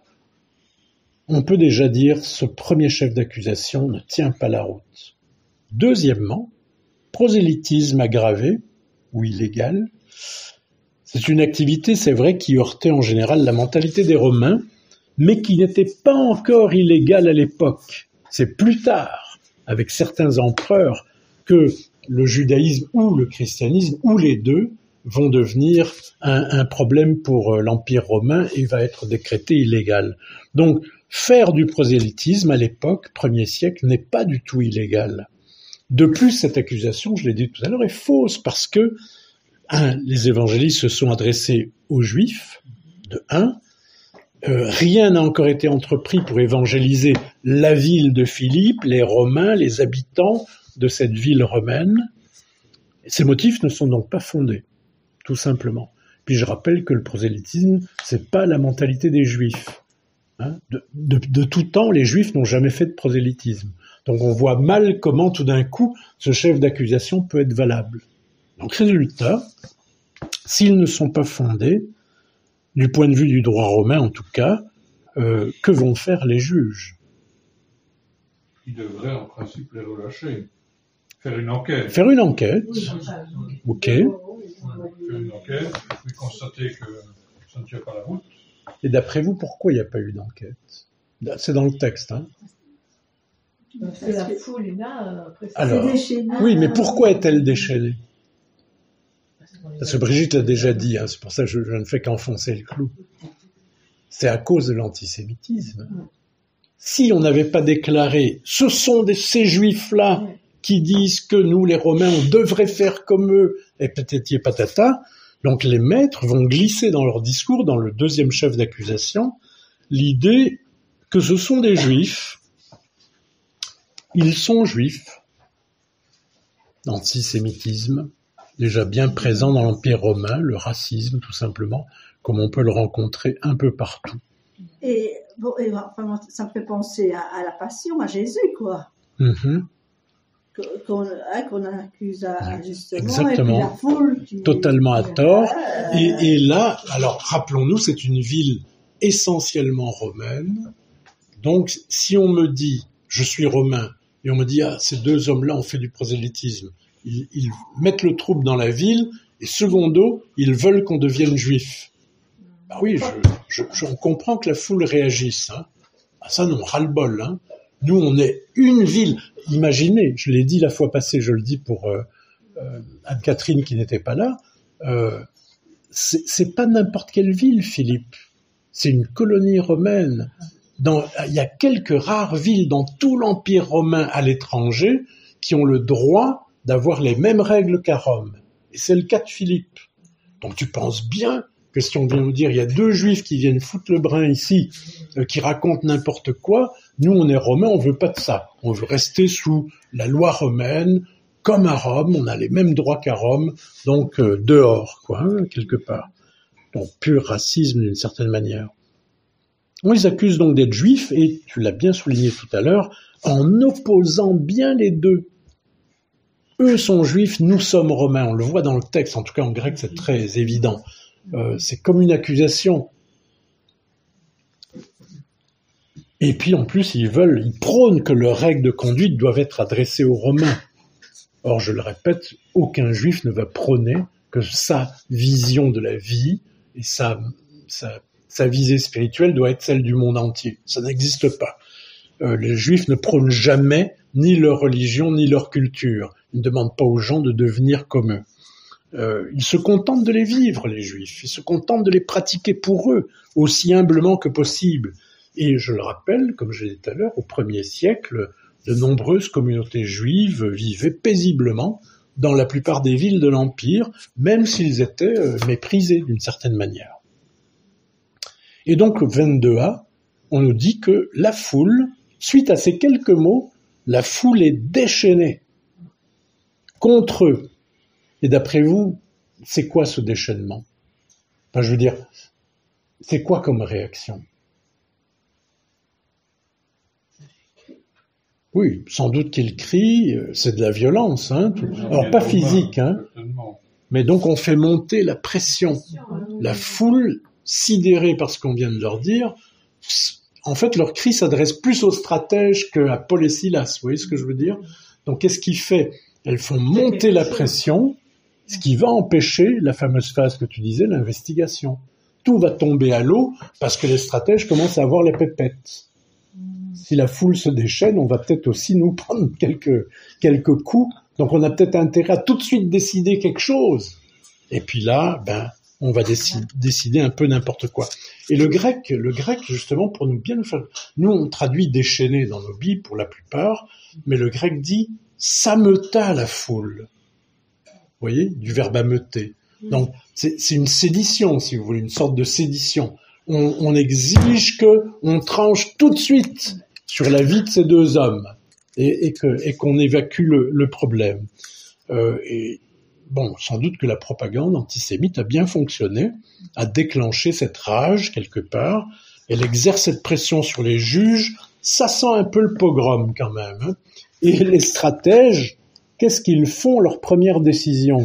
on peut déjà dire, ce premier chef d'accusation ne tient pas la route. Deuxièmement, prosélytisme aggravé, ou illégal. C'est une activité, c'est vrai, qui heurtait en général la mentalité des Romains, mais qui n'était pas encore illégale à l'époque. C'est plus tard, avec certains empereurs, que le judaïsme ou le christianisme, ou les deux, vont devenir un, un problème pour l'Empire romain et va être décrété illégal. Donc, faire du prosélytisme à l'époque, premier siècle, n'est pas du tout illégal. De plus, cette accusation, je l'ai dit tout à l'heure, est fausse parce que, un, les évangélistes se sont adressés aux Juifs, de un, euh, rien n'a encore été entrepris pour évangéliser la ville de Philippe, les Romains, les habitants de cette ville romaine. Ces motifs ne sont donc pas fondés, tout simplement. Puis je rappelle que le prosélytisme, c'est pas la mentalité des Juifs. Hein. De, de, de tout temps, les Juifs n'ont jamais fait de prosélytisme. Donc on voit mal comment tout d'un coup ce chef d'accusation peut être valable. Donc résultat, s'ils ne sont pas fondés, du point de vue du droit romain en tout cas, euh, que vont faire les juges ? Ils devraient en principe les relâcher, faire une enquête. Faire une enquête, ok. Faire une enquête, et puis constater que ça ne tient pas la route. Et d'après vous, pourquoi il n'y a pas eu d'enquête ? C'est dans le texte, hein. Parce que la foule est là, après ça. Alors, oui, mais pourquoi est-elle déchaînée ? Parce que Brigitte l'a déjà dit, hein, c'est pour ça que je, je ne fais qu'enfoncer le clou. C'est à cause de l'antisémitisme. Si on n'avait pas déclaré, ce sont des, ces juifs-là qui disent que nous, les Romains, on devrait faire comme eux, et patati et patata, donc les maîtres vont glisser dans leur discours, dans le deuxième chef d'accusation, l'idée que ce sont des juifs. Ils sont juifs. L'antisémitisme, déjà bien présent dans l'Empire romain, le racisme tout simplement, comme on peut le rencontrer un peu partout. Et, bon, et enfin, ça me fait penser à, à la passion, à Jésus, quoi. Mm-hmm. Qu'on, hein, qu'on accuse à, Ouais, justement, exactement. et puis la foule qui... Totalement à tort. Euh, Et, et là, alors rappelons-nous, c'est une ville essentiellement romaine. Donc, si on me dit, je suis romain, et on me dit, ah, ces deux hommes-là ont fait du prosélytisme, ils, ils mettent le trouble dans la ville, et secondo, ils veulent qu'on devienne juif. Bah oui, je, je, je, on comprend que la foule réagisse. Hein. Ah, ça, non, ras-le-bol. Hein. Nous, on est une ville. Imaginez, je l'ai dit la fois passée, je le dis pour euh, euh, Anne-Catherine qui n'était pas là, euh, c'est, c'est pas n'importe quelle ville, Philippe. C'est une colonie romaine. Dans, il y a quelques rares villes dans tout l'Empire romain à l'étranger qui ont le droit d'avoir les mêmes règles qu'à Rome. Et c'est le cas de Philippe. Donc tu penses bien Qu'est-ce qu'on vient nous dire? Il y a deux juifs qui viennent foutre le brin ici, euh, qui racontent n'importe quoi. Nous, on est romains, on veut pas de ça. On veut rester sous la loi romaine, comme à Rome, on a les mêmes droits qu'à Rome, donc euh, dehors, quoi, hein, quelque part. Donc, pur racisme d'une certaine manière. On les accuse donc d'être juifs, et tu l'as bien souligné tout à l'heure, en opposant bien les deux. Eux sont juifs, nous sommes romains. On le voit dans le texte, en tout cas en grec, c'est très évident. Euh, c'est comme une accusation. Et puis en plus, ils veulent, ils prônent que leurs règles de conduite doivent être adressées aux Romains. Or, je le répète, aucun juif ne va prôner que sa vision de la vie et sa, sa, sa visée spirituelle doit être celle du monde entier. Ça n'existe pas. Euh, les juifs ne prônent jamais ni leur religion ni leur culture. Ils ne demandent pas aux gens de devenir comme eux. Euh, ils se contentent de les vivre, les juifs. Ils se contentent de les pratiquer pour eux, aussi humblement que possible. Et je le rappelle, comme je l'ai dit tout à l'heure, au premier siècle, de nombreuses communautés juives vivaient paisiblement dans la plupart des villes de l'Empire, même s'ils étaient euh, méprisés d'une certaine manière. Et donc, vingt-deux a, on nous dit que la foule, suite à ces quelques mots, la foule est déchaînée contre eux. Et d'après vous, c'est quoi ce déchaînement? Enfin, je veux dire, c'est quoi comme réaction? Oui, sans doute qu'ils crient, c'est de la violence, hein. Alors pas physique, hein. Mais donc on fait monter la pression. La foule, sidérée par ce qu'on vient de leur dire, en fait leur cri s'adresse plus aux stratèges qu'à Paul et Silas, vous voyez ce que je veux dire? Donc qu'est-ce qui fait? Elles font monter la pression, ce qui va empêcher la fameuse phase que tu disais, l'investigation. Tout va tomber à l'eau parce que les stratèges commencent à avoir les pépettes. Si la foule se déchaîne, on va peut-être aussi nous prendre quelques, quelques coups. Donc on a peut-être intérêt à tout de suite décider quelque chose. Et puis là, ben, on va décider, décider un peu n'importe quoi. Et le grec, le grec, justement, pour nous bien nous faire... Nous, on traduit déchaîner dans nos Bibles pour la plupart, mais le grec dit « s'ameuta la foule ». Vous voyez, du verbe ameuter. Donc, c'est, c'est une sédition, si vous voulez, une sorte de sédition. On, on exige que on tranche tout de suite sur la vie de ces deux hommes et, et, que, et qu'on évacue le, le problème. Euh, et bon, sans doute que la propagande antisémite a bien fonctionné, a déclenché cette rage quelque part. Elle exerce cette pression sur les juges. Ça sent un peu le pogrom quand même. Hein. Et les stratèges, qu'est-ce qu'ils font leur première décision?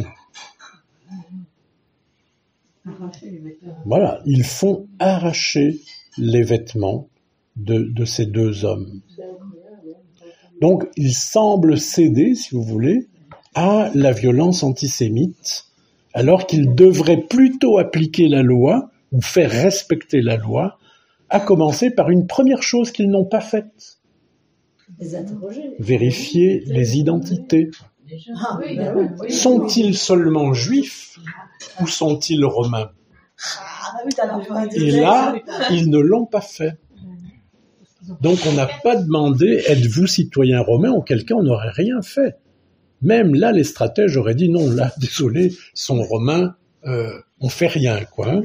Voilà, ils font arracher les vêtements de, de ces deux hommes. Donc, ils semblent céder, si vous voulez, à la violence antisémite, alors qu'ils devraient plutôt appliquer la loi, ou faire respecter la loi, à commencer par une première chose qu'ils n'ont pas faite. Les interroger. Vérifier les identités. Ah, oui, bah oui. Sont-ils seulement juifs ou sont-ils romains? Ah, oui, t'as l'enfant. Et là, ils ne l'ont pas fait. Donc on n'a pas demandé « êtes-vous citoyen romain ?» auquel cas on n'aurait rien fait. Même là, les stratèges auraient dit « non, là, désolé, ils sont romains, euh, on fait rien, quoi. Hein. »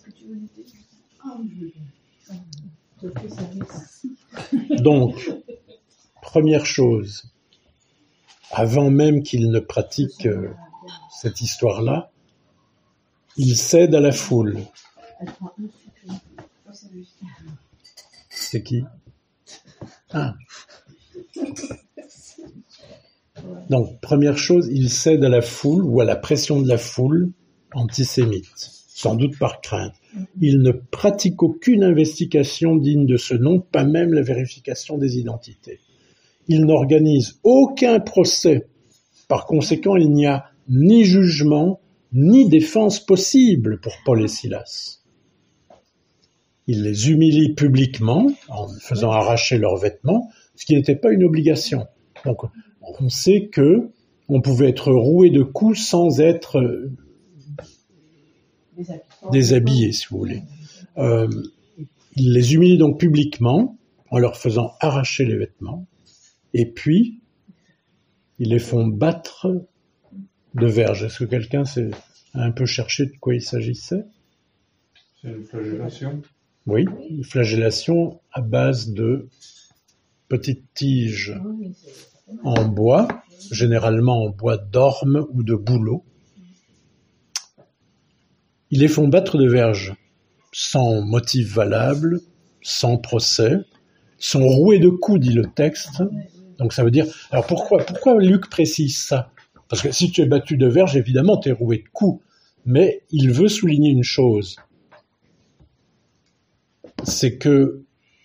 Donc, première chose, avant même qu'ils ne pratiquent euh, cette histoire-là, ils cèdent à la foule. C'est qui? Ah. Donc, première chose, ils cèdent à la foule ou à la pression de la foule antisémite, sans doute par crainte. Ils ne pratiquent aucune investigation digne de ce nom, pas même la vérification des identités. Ils n'organisent aucun procès. Par conséquent, il n'y a ni jugement, ni défense possible pour Paul et Silas. Ils les humilient publiquement en faisant arracher leurs vêtements, ce qui n'était pas une obligation. Donc, on sait que on pouvait être roué de coups sans être déshabillé, si vous voulez. Euh, ils les humilient donc publiquement en leur faisant arracher les vêtements, et puis ils les font battre de verges. Est-ce que quelqu'un sait, a un peu cherché de quoi il s'agissait? C'est une flagellation. Oui, une flagellation à base de petites tiges en bois, généralement en bois d'orme ou de bouleau. Ils les font battre de verge, sans motif valable, sans procès, sont roués de coups, dit le texte. Donc ça veut dire... Alors pourquoi, pourquoi Luc précise ça? Parce que si tu es battu de verge, évidemment, tu es roué de coups. Mais il veut souligner une chose. C'est que...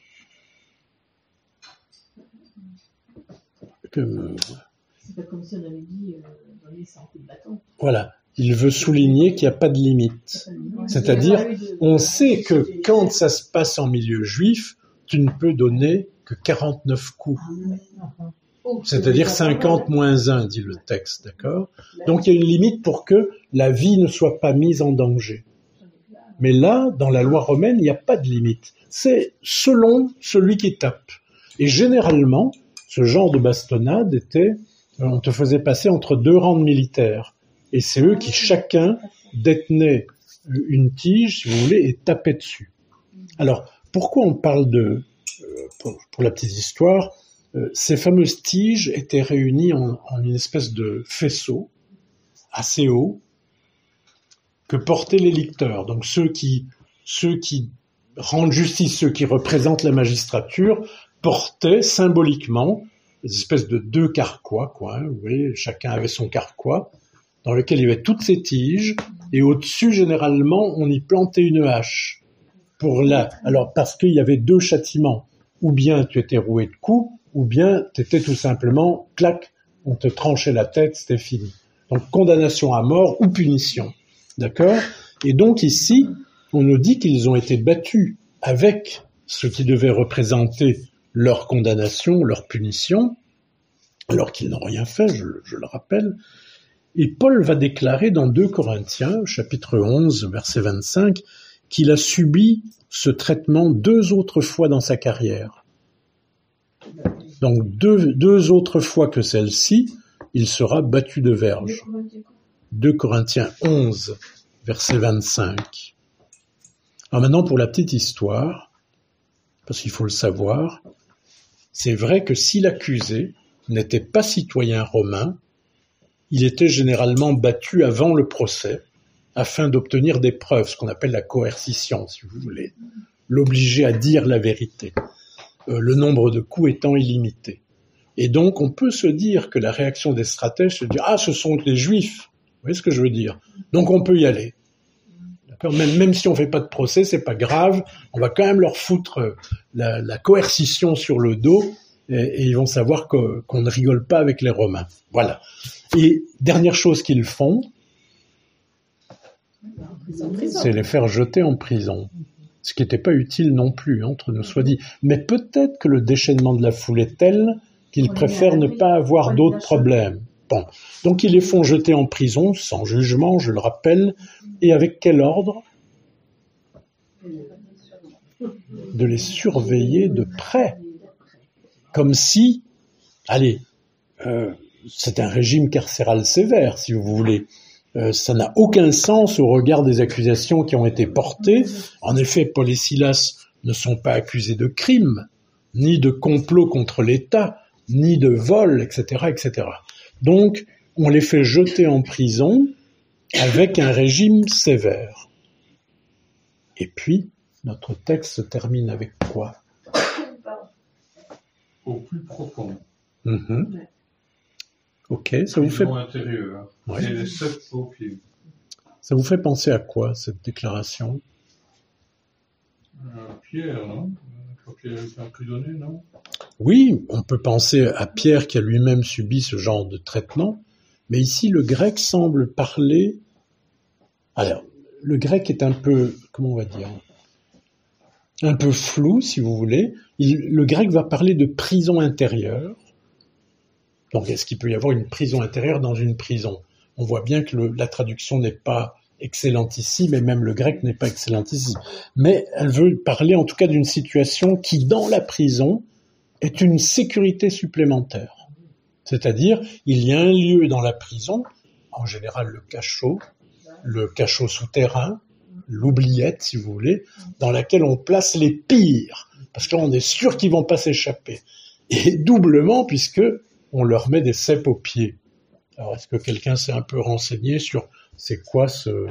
que C'est pas comme si on avait dit euh, dans les cent coups de bâton. Voilà. Il veut souligner qu'il n'y a pas de limite. C'est-à-dire, on sait que quand ça se passe en milieu juif, tu ne peux donner que quarante-neuf coups. C'est-à-dire cinquante moins un, dit le texte, d'accord? Donc il y a une limite pour que la vie ne soit pas mise en danger. Mais là, dans la loi romaine, il n'y a pas de limite. C'est selon celui qui tape. Et généralement, ce genre de bastonnade était, on te faisait passer entre deux rangs de militaires. Et c'est eux qui chacun détenaient une tige, si vous voulez, et tapaient dessus. Alors, pourquoi on parle de, pour, pour la petite histoire, euh, ces fameuses tiges étaient réunies en, en une espèce de faisceau assez haut que portaient les licteurs. Donc ceux qui, ceux qui rendent justice, ceux qui représentent la magistrature, portaient symboliquement des espèces de deux carquois, quoi, hein, vous voyez, chacun avait son carquois, dans lequel il y avait toutes ces tiges, et au-dessus, généralement, on y plantait une hache. Pour la... Alors, parce qu'il y avait deux châtiments. Ou bien tu étais roué de coups, ou bien tu étais tout simplement, clac, on te tranchait la tête, c'était fini. Donc, condamnation à mort ou punition. D'accord? Et donc, ici, on nous dit qu'ils ont été battus avec ce qui devait représenter leur condamnation, leur punition, alors qu'ils n'ont rien fait, je, je le rappelle. Et Paul va déclarer dans deux Corinthiens, chapitre onze, verset vingt-cinq, qu'il a subi ce traitement deux autres fois dans sa carrière. Donc deux, deux autres fois que celle-ci, il sera battu de verge. deux Corinthiens onze, verset vingt-cinq. Alors maintenant, pour la petite histoire, parce qu'il faut le savoir, c'est vrai que si l'accusé n'était pas citoyen romain, il était généralement battu avant le procès, afin d'obtenir des preuves, ce qu'on appelle la coercition, si vous voulez, l'obliger à dire la vérité, euh, le nombre de coups étant illimité. Et donc, on peut se dire que la réaction des stratèges, c'est de dire « Ah, ce sont les Juifs !» Vous voyez ce que je veux dire? Donc, on peut y aller. D'accord? Même, même si on fait pas de procès, c'est pas grave, on va quand même leur foutre la, la coercition sur le dos, et, et ils vont savoir que, qu'on ne rigole pas avec les Romains. Voilà. Et dernière chose qu'ils font, c'est les faire jeter en prison. Ce qui n'était pas utile non plus, entre nous soit dit. Mais peut-être que le déchaînement de la foule est tel qu'ils préfèrent ne pas avoir d'autres problèmes. Bon. Donc ils les font jeter en prison, sans jugement, je le rappelle, et avec quel ordre? De les surveiller de près. Comme si, allez, euh, c'est un régime carcéral sévère, si vous voulez. Euh, ça n'a aucun sens au regard des accusations qui ont été portées. En effet, Paul et Silas ne sont pas accusés de crime, ni de complot contre l'État, ni de vol, et cetera, et cetera. Donc, on les fait jeter en prison avec un régime sévère. Et puis, notre texte se termine avec quoi? Au plus profond. Mm-hmm. Ok, ça vous fait... intérieur. Ouais. Et les sept paupiers. Ça vous fait penser à quoi, cette déclaration? Euh, Pierre, non? Quand Pierre a été emprisonné, non? Oui, on peut penser à Pierre qui a lui-même subi ce genre de traitement, mais ici le grec semble parler... Alors, le grec est un peu, comment on va dire, un peu flou, si vous voulez. Il, le grec va parler de prison intérieure. Donc, est-ce qu'il peut y avoir une prison intérieure dans une prison? On voit bien que le, la traduction n'est pas excellentissime, et même le grec n'est pas excellentissime. Mais elle veut parler en tout cas d'une situation qui, dans la prison, est une sécurité supplémentaire. C'est-à-dire, il y a un lieu dans la prison, en général le cachot, le cachot souterrain, l'oubliette, si vous voulez, dans laquelle on place les pires, parce que là, on est sûr qu'ils vont pas s'échapper. Et doublement, puisque on leur met des cèpes aux pieds. Alors, est-ce que quelqu'un s'est un peu renseigné sur c'est quoi ce...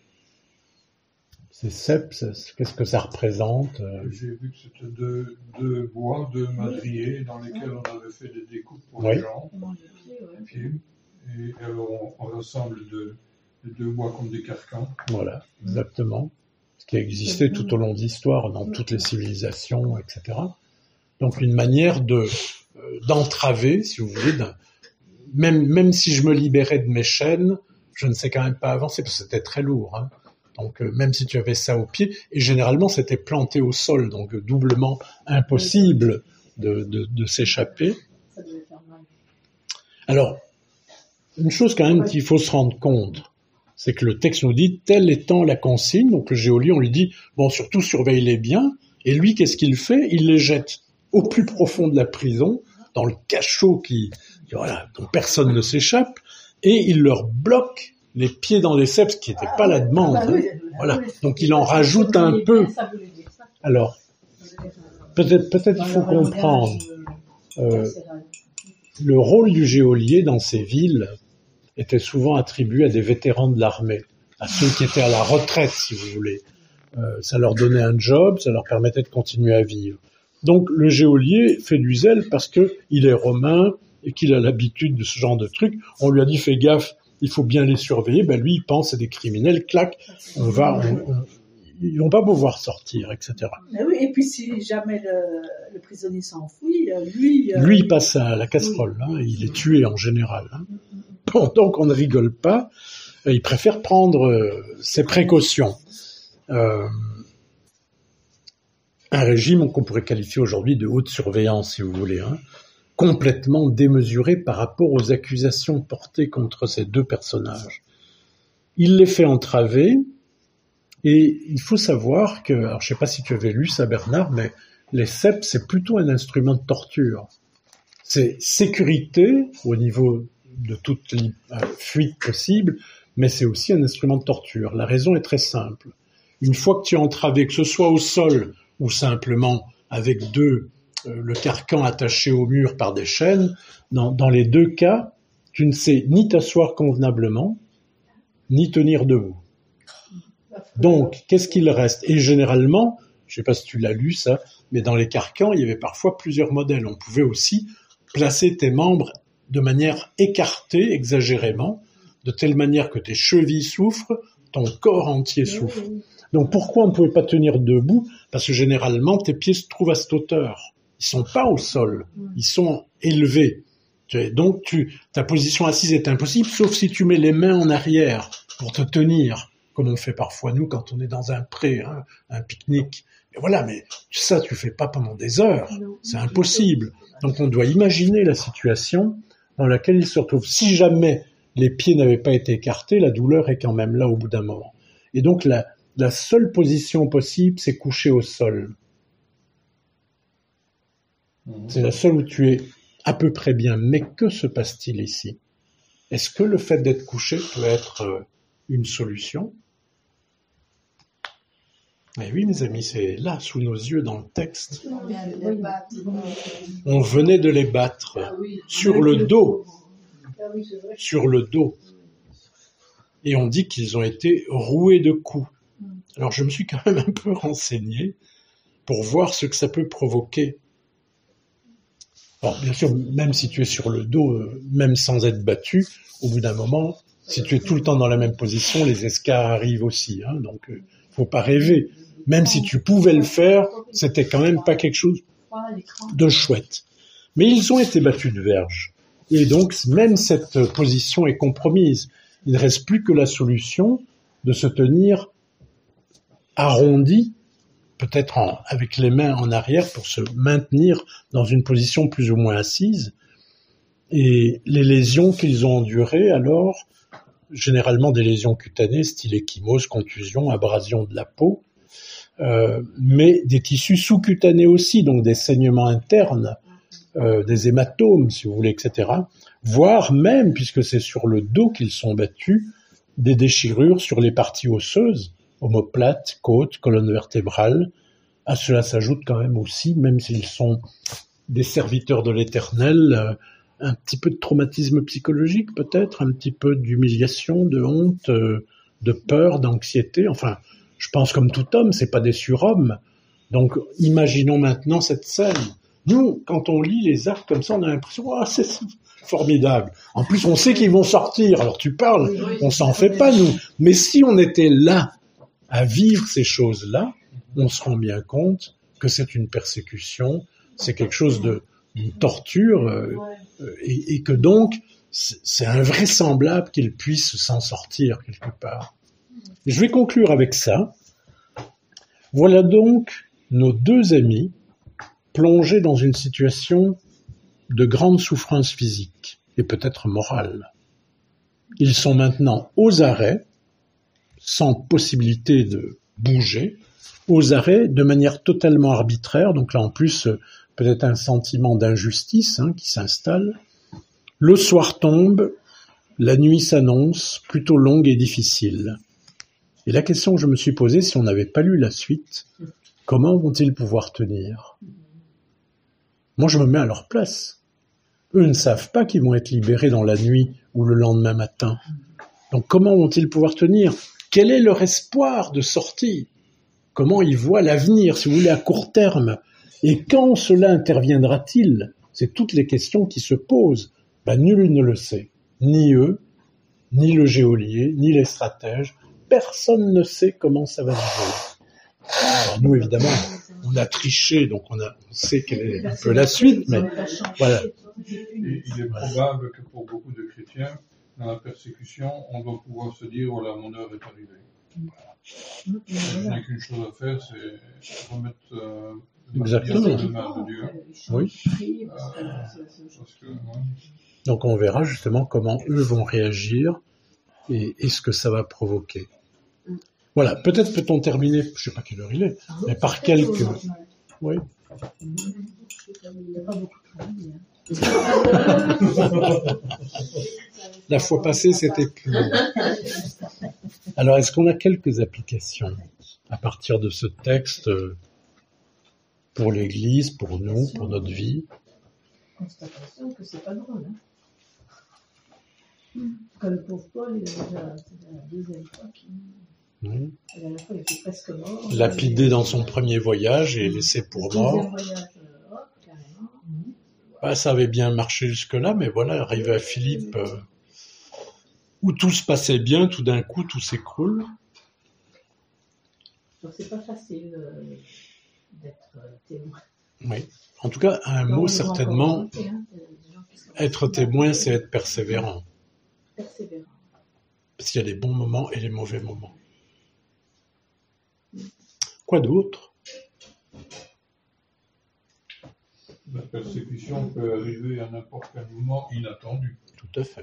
ces cèpes, qu'est-ce que ça représente? J'ai vu que c'était deux, deux bois, deux madriers dans lesquels on avait fait des découpes pour oui. les gens. Les pieds. Et alors, on, on rassemble de, les deux bois comme des carcans. Voilà, exactement. Ce qui a existé tout au long de l'histoire, dans toutes les civilisations, et cetera. Donc, une manière de, euh, d'entraver, si vous voulez, d'un, même, même si je me libérais de mes chaînes, je ne sais quand même pas avancer, parce que c'était très lourd, hein. Donc, euh, même si tu avais ça au pied, et généralement, c'était planté au sol, donc euh, doublement impossible de, de, de s'échapper. Alors, une chose quand même qu'il faut se rendre compte, c'est que le texte nous dit, telle étant la consigne, donc le geôlier, on lui dit, bon, surtout surveille-les bien, et lui, qu'est-ce qu'il fait? Il les jette au plus profond de la prison, dans le cachot qui, voilà, dont personne ne s'échappe, et il leur bloque les pieds dans les cèpes, ce qui n'était pas la demande. Ah, bah oui, hein. Voilà. Donc il en rajoute un peu. Alors, peut-être, peut-être il faut comprendre euh, le rôle du geôlier dans ces villes était souvent attribué à des vétérans de l'armée, à ceux qui étaient à la retraite, si vous voulez. Euh, ça leur donnait un job, ça leur permettait de continuer à vivre. Donc le geôlier fait du zèle parce que il est romain et qu'il a l'habitude de ce genre de trucs. On lui a dit fais gaffe, il faut bien les surveiller. Ben lui il pense c'est des criminels, clac, on va, on, on, ils vont pas pouvoir sortir, et cetera. Mais oui, et puis si jamais le, le prisonnier s'enfuit, lui, euh, lui il passe à la casserole, hein, il est tué en général. Hein. Bon, donc on ne rigole pas. Il préfère prendre euh, ses précautions. Euh, un régime qu'on pourrait qualifier aujourd'hui de haute surveillance, si vous voulez, hein, complètement démesuré par rapport aux accusations portées contre ces deux personnages. Il les fait entraver, et il faut savoir que, alors je sais pas si tu avais lu ça, Bernard, mais les cèpes, c'est plutôt un instrument de torture. C'est sécurité au niveau de toute fuite possible, mais c'est aussi un instrument de torture. La raison est très simple. Une fois que tu es entravé, que ce soit au sol ou simplement avec deux, euh, le carcan attaché au mur par des chaînes, dans, dans les deux cas, tu ne sais ni t'asseoir convenablement, ni tenir debout. Donc, qu'est-ce qu'il reste? Et généralement, je ne sais pas si tu l'as lu ça, mais dans les carcans, il y avait parfois plusieurs modèles. On pouvait aussi placer tes membres de manière écartée, exagérément, de telle manière que tes chevilles souffrent, ton corps entier souffre. Donc pourquoi on ne pouvait pas tenir debout? Parce que généralement, tes pieds se trouvent à cette hauteur. Ils sont pas au sol, ils sont élevés. Donc tu, ta position assise est impossible, sauf si tu mets les mains en arrière pour te tenir, comme on fait parfois nous quand on est dans un pré, hein, un pique-nique. Et voilà, mais ça tu fais pas pendant des heures, c'est impossible. Donc on doit imaginer la situation dans laquelle il se retrouve. Si jamais les pieds n'avaient pas été écartés, la douleur est quand même là au bout d'un moment. Et donc la, la seule position possible, c'est coucher au sol. C'est la seule où tu es à peu près bien. Mais que se passe-t-il ici? Est-ce que le fait d'être couché peut être une solution? Mais oui, mes amis, c'est là, sous nos yeux, dans le texte. On venait de les battre sur le dos. Sur le dos. Et on dit qu'ils ont été roués de coups. Alors je me suis quand même un peu renseigné pour voir ce que ça peut provoquer. Alors bien sûr, même si tu es sur le dos, même sans être battu, au bout d'un moment, si tu es tout le temps dans la même position, les escarres arrivent aussi. Hein, donc, euh, faut pas rêver. Même si tu pouvais le faire, c'était quand même pas quelque chose de chouette. Mais ils ont été battus de verge. Et donc, même cette position est compromise. Il ne reste plus que la solution de se tenir arrondi, peut-être en, avec les mains en arrière pour se maintenir dans une position plus ou moins assise. Et les lésions qu'ils ont endurées, alors, généralement des lésions cutanées, style ecchymose, contusion, abrasion de la peau, euh, mais des tissus sous-cutanés aussi, donc des saignements internes, euh, des hématomes, si vous voulez, et cetera. Voire même, puisque c'est sur le dos qu'ils sont battus, des déchirures sur les parties osseuses, omoplate, côte, colonne vertébrale. À cela s'ajoute quand même aussi, même s'ils sont des serviteurs de l'Éternel, euh, un petit peu de traumatisme psychologique peut-être, un petit peu d'humiliation, de honte, euh, de peur, d'anxiété. Enfin, je pense comme tout homme, c'est pas des surhommes. Donc, imaginons maintenant cette scène. Nous, quand on lit les actes comme ça, on a l'impression, ah, c'est formidable. En plus, on sait qu'ils vont sortir. Alors tu parles, on s'en fait pas nous. Mais si on était là à vivre ces choses-là, on se rend bien compte que c'est une persécution, c'est quelque chose de une torture, euh, et, et que donc c'est invraisemblable qu'ils puissent s'en sortir quelque part. Et je vais conclure avec ça. Voilà donc nos deux amis plongés dans une situation de grande souffrance physique et peut-être morale. Ils sont maintenant aux arrêts, sans possibilité de bouger, aux arrêts de manière totalement arbitraire, donc là en plus peut-être un sentiment d'injustice hein, qui s'installe. Le soir tombe, la nuit s'annonce, plutôt longue et difficile. Et la question que je me suis posée, si on n'avait pas lu la suite, comment vont-ils pouvoir tenir ? Moi je me mets à leur place. Eux ne savent pas qu'ils vont être libérés dans la nuit ou le lendemain matin. Donc comment vont-ils pouvoir tenir ? Quel est leur espoir de sortie ? Comment ils voient l'avenir, si vous voulez, à court terme ? Et quand cela interviendra-t-il ? C'est toutes les questions qui se posent. Ben, nul ne le sait. Ni eux, ni le geôlier, ni les stratèges. Personne ne sait comment ça va se jouer. Alors nous, évidemment, on a triché, donc on, a, on sait quelle est un peu la suite, mais voilà. Il, il est probable que pour beaucoup de chrétiens, dans la persécution, on doit pouvoir se dire, voilà, mon heure est arrivée. Voilà. Je n'ai qu'une chose à faire, c'est remettre euh, Exactement. les mains de Dieu. Oui. Euh, parce que, ouais. Donc on verra justement comment eux vont réagir et, et ce que ça va provoquer. Voilà, peut-être peut-on terminer, je ne sais pas quelle heure il est, mais par quelques... Oui. Il n'y a pas beaucoup de travail. La fois passée, c'était plus long. Alors, est-ce qu'on a quelques applications à partir de ce texte pour l'Église, pour nous, pour notre vie ? Constatation que c'est pas drôle. Hein. Comme le pauvre Paul, il a déjà, c'est la deuxième fois qu'il... Oui. La dernière fois, il était presque mort. Lapidé dans son premier voyage et laissé pour mort. Deuxième voyage, euh, hop, carrément. Bah, ça avait bien marché jusque-là, mais voilà, arrivé à Philippe, euh, où tout se passait bien, tout d'un coup, tout s'écroule. Donc c'est pas facile euh, d'être euh, témoin. Oui. En tout cas, un Non, mot on certainement, voit hein, des gens qui sont être témoin, c'est être persévérant. persévérants. Parce qu'il y a les bons moments et les mauvais moments. Quoi d'autre ? La persécution peut arriver à n'importe quel moment inattendu. Tout à fait.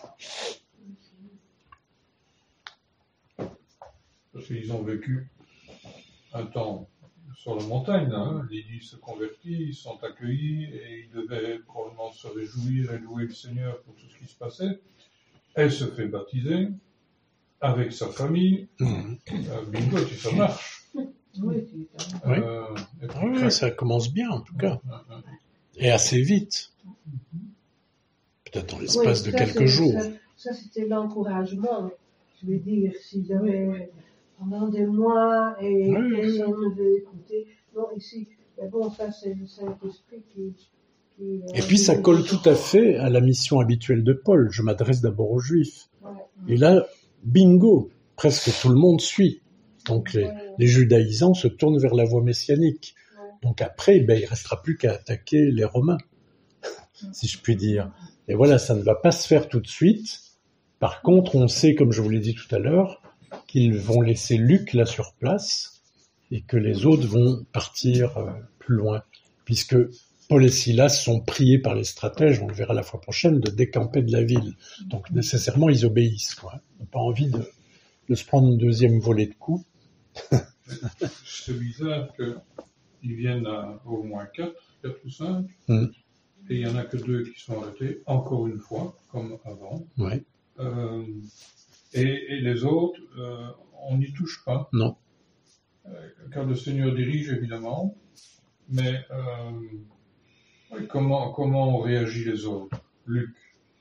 Parce qu'ils ont vécu un temps sur la montagne. Hein. Lydie se convertit, ils sont accueillis et ils devaient probablement se réjouir et louer le Seigneur pour tout ce qui se passait. Elle se fait baptiser avec sa famille. Mmh. Euh, bingo, si ça marche. Oui, euh, oui, ça commence bien en tout cas. Et assez vite. Peut-être en l'espace oui, de quelques jours. Ça, ça c'était l'encouragement. Je veux dire, s'il y avait pendant des mois et oui, personne oui. ne veut écouter. Non, ici, mais bon, ça c'est le Saint-Esprit qui... qui et puis ça colle tout à fait à la mission habituelle de Paul. Je m'adresse d'abord aux Juifs. Ouais. Et là, bingo, presque tout le monde suit. Donc les, les judaïsants se tournent vers la voie messianique. Donc après, ben, il ne restera plus qu'à attaquer les Romains, si je puis dire. Et voilà, ça ne va pas se faire tout de suite. Par contre, on sait, comme je vous l'ai dit tout à l'heure, qu'ils vont laisser Luc là sur place et que les autres vont partir euh, plus loin. Puisque Paul et Silas sont priés par les stratèges, on le verra la fois prochaine, de décamper de la ville. Donc nécessairement, ils obéissent, quoi. Ils n'ont pas envie de, de se prendre une deuxième volée de coups. C'est bizarre qu'ils viennent à au moins quatre, quatre ou cinq, mm. et il n'y en a que deux qui sont arrêtés, encore une fois, comme avant. Ouais. Euh, et, et les autres, euh, on n'y touche pas. Non. Euh, car le Seigneur dirige, évidemment, mais euh, oui, comment, comment ont réagi les autres, Luc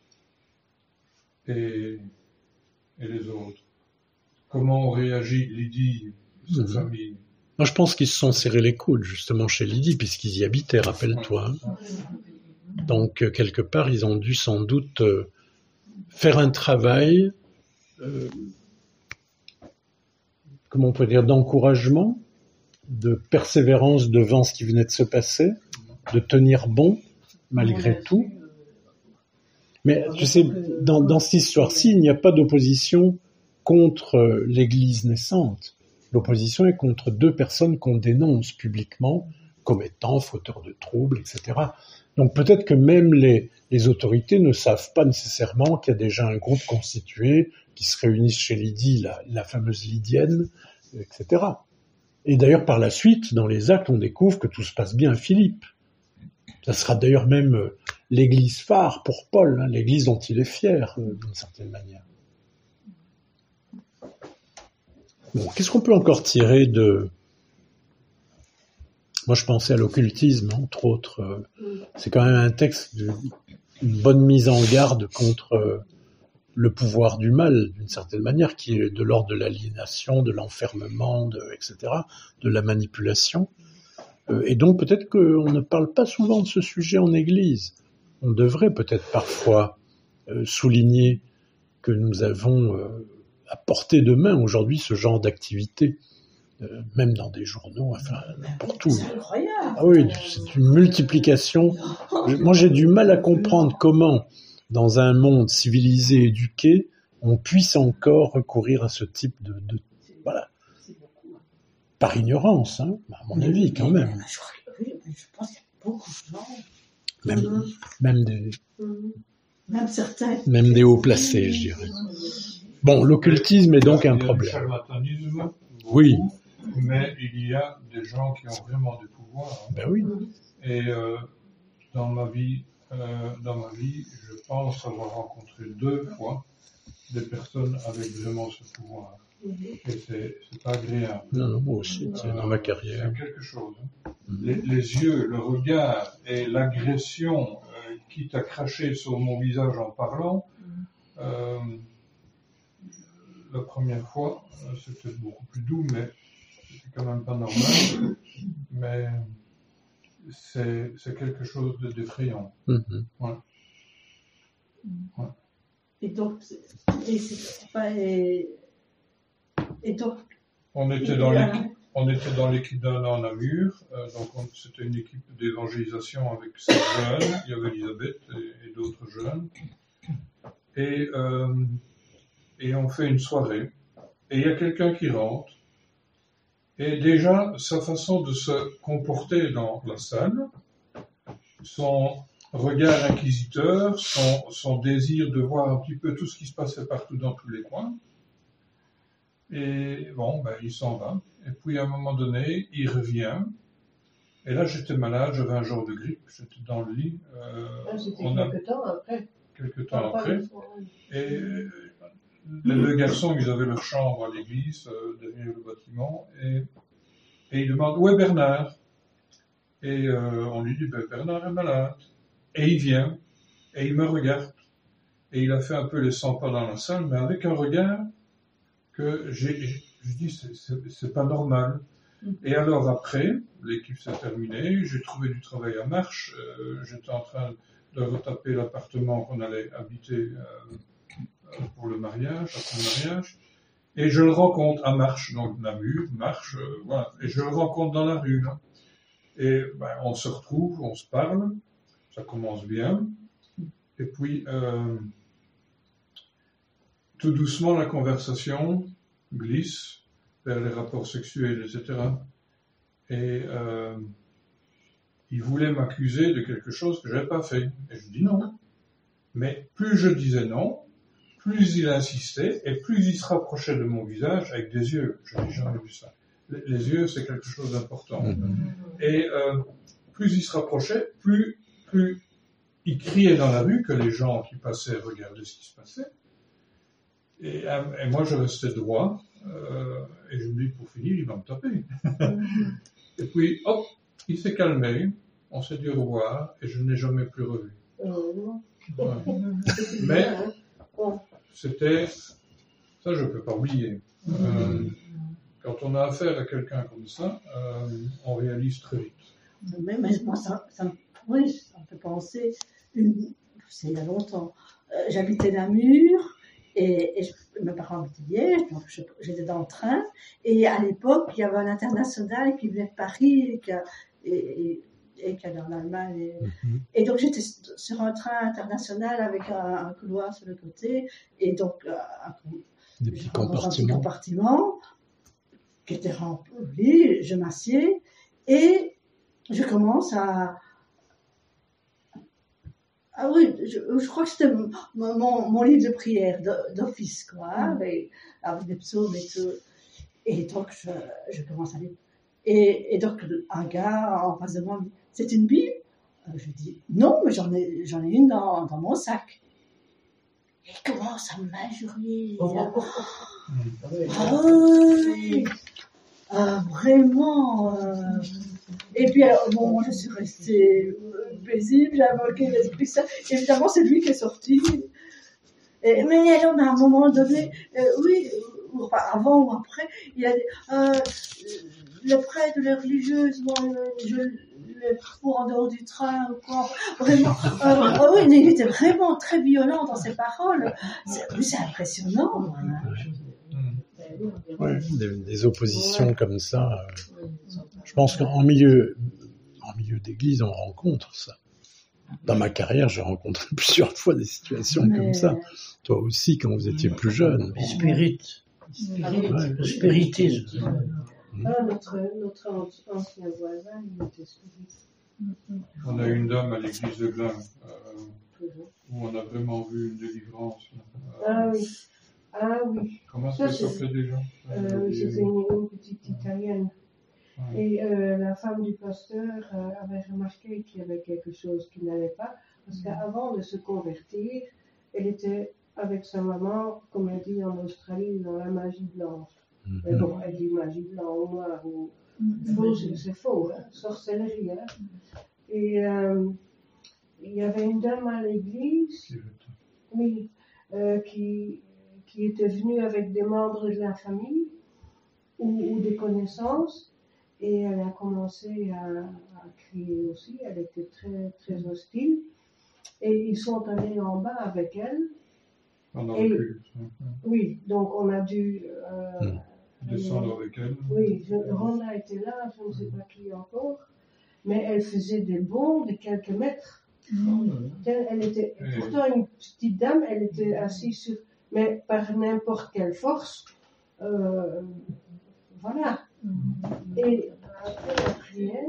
et, et les autres? Comment ont réagi Lydie, sa Mhm. famille? Moi, je pense qu'ils se sont serrés les coudes, justement, chez Lydie, puisqu'ils y habitaient, rappelle-toi. hein. Donc, euh, quelque part, ils ont dû sans doute euh, faire un travail, euh, comment on peut dire, d'encouragement, de persévérance devant ce qui venait de se passer, de tenir bon, malgré tout. Mais tu sais, dans, dans cette histoire-ci, il n'y a pas d'opposition contre euh, l'Église naissante. L'opposition est contre deux personnes qu'on dénonce publiquement comme étant fauteurs de troubles, et cetera. Donc peut-être que même les, les autorités ne savent pas nécessairement qu'il y a déjà un groupe constitué qui se réunissent chez Lydie, la, la fameuse Lydienne, et cetera. Et d'ailleurs, par la suite, dans les actes, on découvre que tout se passe bien à Philippe. Ça sera d'ailleurs même euh, l'église phare pour Paul, hein, l'église dont il est fier, euh, d'une certaine manière. Bon, qu'est-ce qu'on peut encore tirer de... Moi, je pensais à l'occultisme, entre autres. Euh, c'est quand même un texte d'une bonne mise en garde contre euh, le pouvoir du mal, d'une certaine manière, qui est de l'ordre de l'aliénation, de l'enfermement, de, et cetera, de la manipulation. Euh, et donc, peut-être qu'on ne parle pas souvent de ce sujet en Église. On devrait peut-être parfois euh, souligner que nous avons euh, à portée de main aujourd'hui ce genre d'activité, euh, même dans des journaux, enfin, n'importe où. C'est incroyable. Ah oui, c'est une multiplication. Je- Moi, j'ai du mal à comprendre comment, dans un monde civilisé, éduqué, on puisse encore recourir à ce type de... de voilà, C'est beaucoup. hein. par ignorance, hein, à mon avis, quand même. Mais je, oui, mais je pense qu'il y a beaucoup de gens, Même, même, des, Mhm. même certains. même des hauts placés, je dirais. Bon, l'occultisme est donc Il y a un du problème. charlatanisme, Oui. mais il y a des gens qui ont vraiment du pouvoir. hein. Ben oui. Et euh, dans ma vie, euh, dans ma vie, je pense avoir rencontré deux fois des personnes avec vraiment ce pouvoir. Et c'est, c'est pas agréable. Non, non, moi aussi, c'est dans ma carrière. C'est quelque chose. hein. Mhm. Les, les yeux, le regard et l'agression, euh, quitte à cracher sur mon visage en parlant, euh, la première fois, euh, c'était beaucoup plus doux, mais c'était quand même pas normal. Mais c'est, c'est quelque chose de d'effrayant. Mhm. Et donc, c'est- et c'est pas. Et, et donc, On était dans l'équipe, on était dans l'équipe d'un an à Namur, euh, donc on- c'était une équipe d'évangélisation avec sept jeunes, il y avait Elisabeth et, et d'autres jeunes, et, euh, et on fait une soirée, et il y a quelqu'un qui rentre, et déjà sa façon de se comporter dans la salle, son regard inquisiteur, son, son désir de voir un petit peu tout ce qui se passait partout dans tous les coins, et bon, ben, il s'en va. Et puis, à un moment donné, il revient. Et là, j'étais malade, j'avais un genre de grippe, j'étais dans le lit. Euh, Ah, c'était on a quelque temps après. quelques temps Pas après. une fois, oui. Et euh, les deux garçons, ils avaient leur chambre à l'église, euh, derrière le bâtiment. Et, et ils demandent, où est Bernard? Et euh, on lui dit, ben, Bernard est malade. Et il vient, et il me regarde. Et il a fait un peu les cent pas dans la salle, mais avec un regard que j'ai, je dis, c'est, c'est, c'est pas normal. Et alors après, l'équipe s'est terminée, j'ai trouvé du travail à Marche, euh, j'étais en train de retaper l'appartement qu'on allait habiter euh, pour le mariage, après le mariage, et je le rencontre à Marche, donc Namur, Marche, euh, voilà, et je le rencontre dans la rue, là. Et ben, on se retrouve, on se parle, ça commence bien, et puis euh, tout doucement la conversation glisse vers les rapports sexuels, et cetera. Et euh, il voulait m'accuser de quelque chose que je n'avais pas fait. Et je dis non. Mais plus je disais non, plus il insistait, et plus il se rapprochait de mon visage avec des yeux. Je n'ai jamais vu ça. Les, les yeux, c'est quelque chose d'important. Mhm. Et euh, plus il se rapprochait, plus, plus il criait dans la rue que les gens qui passaient regardaient ce qui se passait. Et, euh, et moi, je restais droit. Euh, et je me dis, pour finir, il va me taper. Et puis, hop, il s'est calmé, on s'est dit au revoir, et je ne l'ai jamais plus revu. Ouais. Mais, c'était, ça je ne peux pas oublier. Euh, quand on a affaire à quelqu'un comme ça, euh, on réalise très vite. Mais, mais moi, ça, ça, me, oui, ça me fait penser, une, c'est il y a longtemps, euh, j'habitais Namur, et, et je, mes parents habitaient Liège, donc je, j'étais dans le train, et à l'époque, il y avait un international qui venait de Paris, et qui, a, et, et, et qui allait en Allemagne. Et, mm-hmm. et donc j'étais sur un train international avec un, un couloir sur le côté, et donc euh, un, des petits compartiments. un petit compartiment qui était rempli, je m'assieds, et je commence à... Ah oui, je, je crois que c'était mon, mon, mon livre de prière d'office, quoi, hein, avec, avec des psaumes et tout. Et donc, je, je commence à lire. Et, et donc, un gars en face de moi me dit, c'est une Bible? Je lui dis, non, mais j'en ai, j'en ai une dans, dans mon sac. Il commence à m'injurier. Oh, oh, oh. Ah oui, ah, vraiment. Euh... Et puis, alors, bon, moi, je suis restée paisible, j'ai invoqué l'Esprit Saint. Évidemment, c'est lui qui est sorti. Et, mais alors, à un moment donné, euh, oui, ou, enfin, avant ou après, il a dit, euh, le prêtre ou les religieuses, moi, je les fous en dehors du train ou quoi. Vraiment, euh, oh oui, il était vraiment très violent dans ses paroles. C'est, c'est impressionnant. Hein. Ouais, des, des oppositions ouais. comme ça. Euh, je pense qu'en milieu, en milieu d'église, on rencontre ça. Dans ma carrière, j'ai rencontré plusieurs fois des situations Mais... comme ça. Toi aussi, quand vous étiez plus jeune. Le spirit. Ouais, le spiritisme. Ah, notre, notre ancien voisin, il était spiritiste. On a une dame à l'église de Glun, euh, où on a vraiment vu une délivrance. Euh, ah oui. Ah oui. Comment ça s'appelait déjà euh, C'était une, une petite italienne. Ouais. Et euh, la femme du pasteur euh, avait remarqué qu'il y avait quelque chose qui n'allait pas, parce qu'avant de se convertir, elle était avec sa maman, comme elle dit en Australie, dans la magie blanche. Mm-hmm. Mais bon, elle dit magie blanche ou noire, ou mm-hmm. faux, c'est, c'est faux, hein, sorcellerie. Hein. Et euh, il y avait une dame à l'église, oui, euh, qui qui était venue avec des membres de la famille ou, ou des connaissances, et elle a commencé à, à crier aussi, elle était très, très hostile, et ils sont allés en bas avec elle. Pendant et, le culte. Oui, donc on a dû... Euh, mmh. Descendre avec elle. Oui, je, Rhonda était là, je ne sais pas qui encore, mais elle faisait des bonds de quelques mètres. Mmh. Elle était, et... pourtant une petite dame, elle était assise sur... Mais par n'importe quelle force, euh, voilà. Mm-hmm. Et après la prière...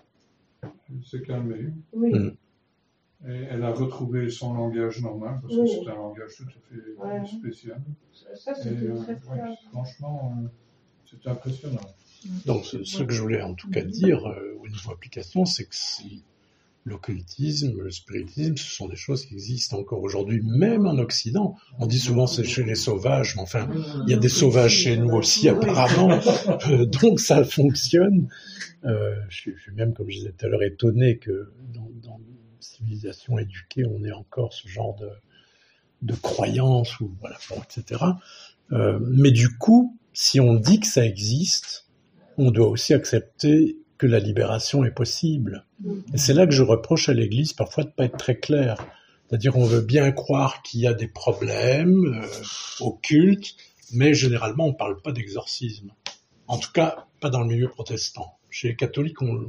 Elle s'est calmée. Oui. Mm. Et elle a retrouvé son langage normal, parce oui. que c'est un langage tout à fait ouais. spécial. Ça, c'était et, très euh, ouais, franchement, euh, c'est impressionnant. Donc, ce, ce que je voulais en tout cas dire euh, au niveau application, c'est que si l'occultisme, le spiritisme, ce sont des choses qui existent encore aujourd'hui, même en Occident. On dit souvent c'est chez les sauvages, mais enfin, il y a des sauvages chez nous aussi apparemment, euh, donc ça fonctionne. Euh, je, suis, je suis même, comme je disais tout à l'heure, étonné que dans, dans une civilisation éduquée, on ait encore ce genre de, de croyances, ou voilà, bon, et cetera. Euh, mais du coup, si on dit que ça existe, on doit aussi accepter que la libération est possible. Et c'est là que je reproche à l'Église parfois de ne pas être très clair. C'est-à-dire on veut bien croire qu'il y a des problèmes euh, occultes, mais généralement on ne parle pas d'exorcisme. En tout cas, pas dans le milieu protestant. Chez les catholiques, on...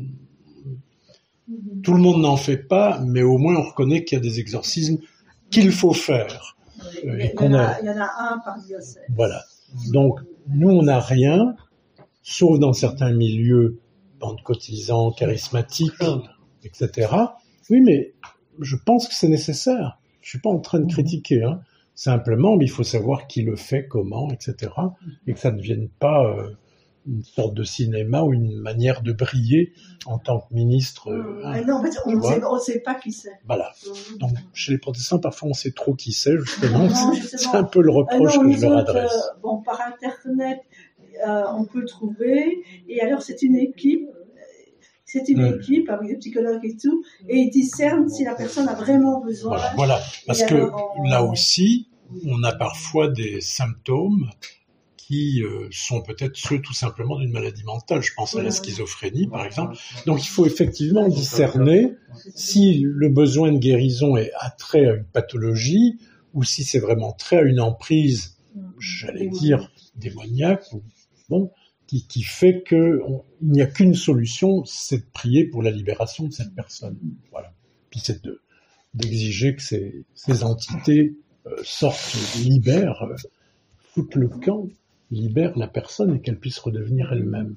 tout le monde n'en fait pas, mais au moins on reconnaît qu'il y a des exorcismes qu'il faut faire. Euh, et il, qu'on y a, a... il y en a un par diocèse. Voilà. Donc, nous, on n'a rien, sauf dans certains milieux cotisants, charismatiques, et cetera. Oui, mais je pense que c'est nécessaire. Je suis pas en train de critiquer, hein. Simplement, il faut savoir qui le fait, comment, et cetera. Et que ça ne devienne pas euh, une sorte de cinéma ou une manière de briller en tant que ministre. Euh, hein, non, en fait, on ne sait, sait pas qui c'est. Voilà. Donc, chez les protestants, parfois, on sait trop qui c'est, justement. Non, justement. C'est un peu le reproche euh, non, que je leur adresse. Euh, bon, par Internet, euh, on peut trouver. Et alors, c'est une équipe, c'est une Mm. équipe avec des psychologues et tout, et ils discernent si la personne a vraiment besoin. Voilà, voilà. Parce Et que alors, on- là aussi, on a parfois des symptômes qui euh, sont peut-être ceux tout simplement d'une maladie mentale. Je pense à la schizophrénie, par exemple. Donc il faut effectivement discerner si le besoin de guérison est attrait à une pathologie ou si c'est vraiment trait à une emprise, j'allais dire, démoniaque, ou, bon, qui, qui fait que on- il n'y a qu'une solution, c'est de prier pour la libération de cette personne. Voilà. Puis c'est de, d'exiger que ces, ces entités euh, sortent, libèrent, euh, foutent le camp, libèrent la personne et qu'elle puisse redevenir elle-même.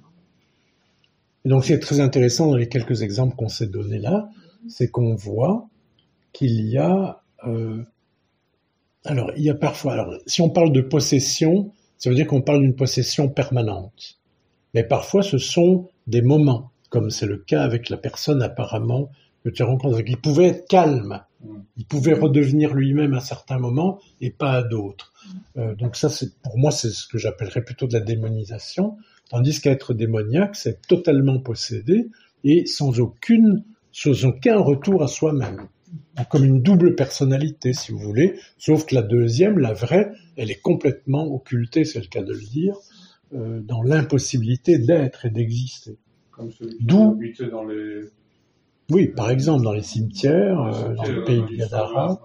Et donc c'est très intéressant dans les quelques exemples qu'on s'est donnés là, c'est qu'on voit qu'il y a... Euh, alors, il y a parfois... Alors, si on parle de possession, ça veut dire qu'on parle d'une possession permanente. Mais parfois, ce sont des moments, comme c'est le cas avec la personne apparemment que tu rencontres. Il pouvait être calme, il pouvait redevenir lui-même à certains moments et pas à d'autres. Euh, donc ça, c'est, pour moi, c'est ce que j'appellerais plutôt de la démonisation, tandis qu'être démoniaque, c'est totalement possédé et sans aucune, sans aucun retour à soi-même. Donc, comme une double personnalité, si vous voulez, sauf que la deuxième, la vraie, elle est complètement occultée, c'est le cas de le dire, euh, dans l'impossibilité d'être et d'exister. Comme celui qui D'où- habitait dans les... Oui, par exemple, dans les cimetières, euh, dans le pays du Gadara.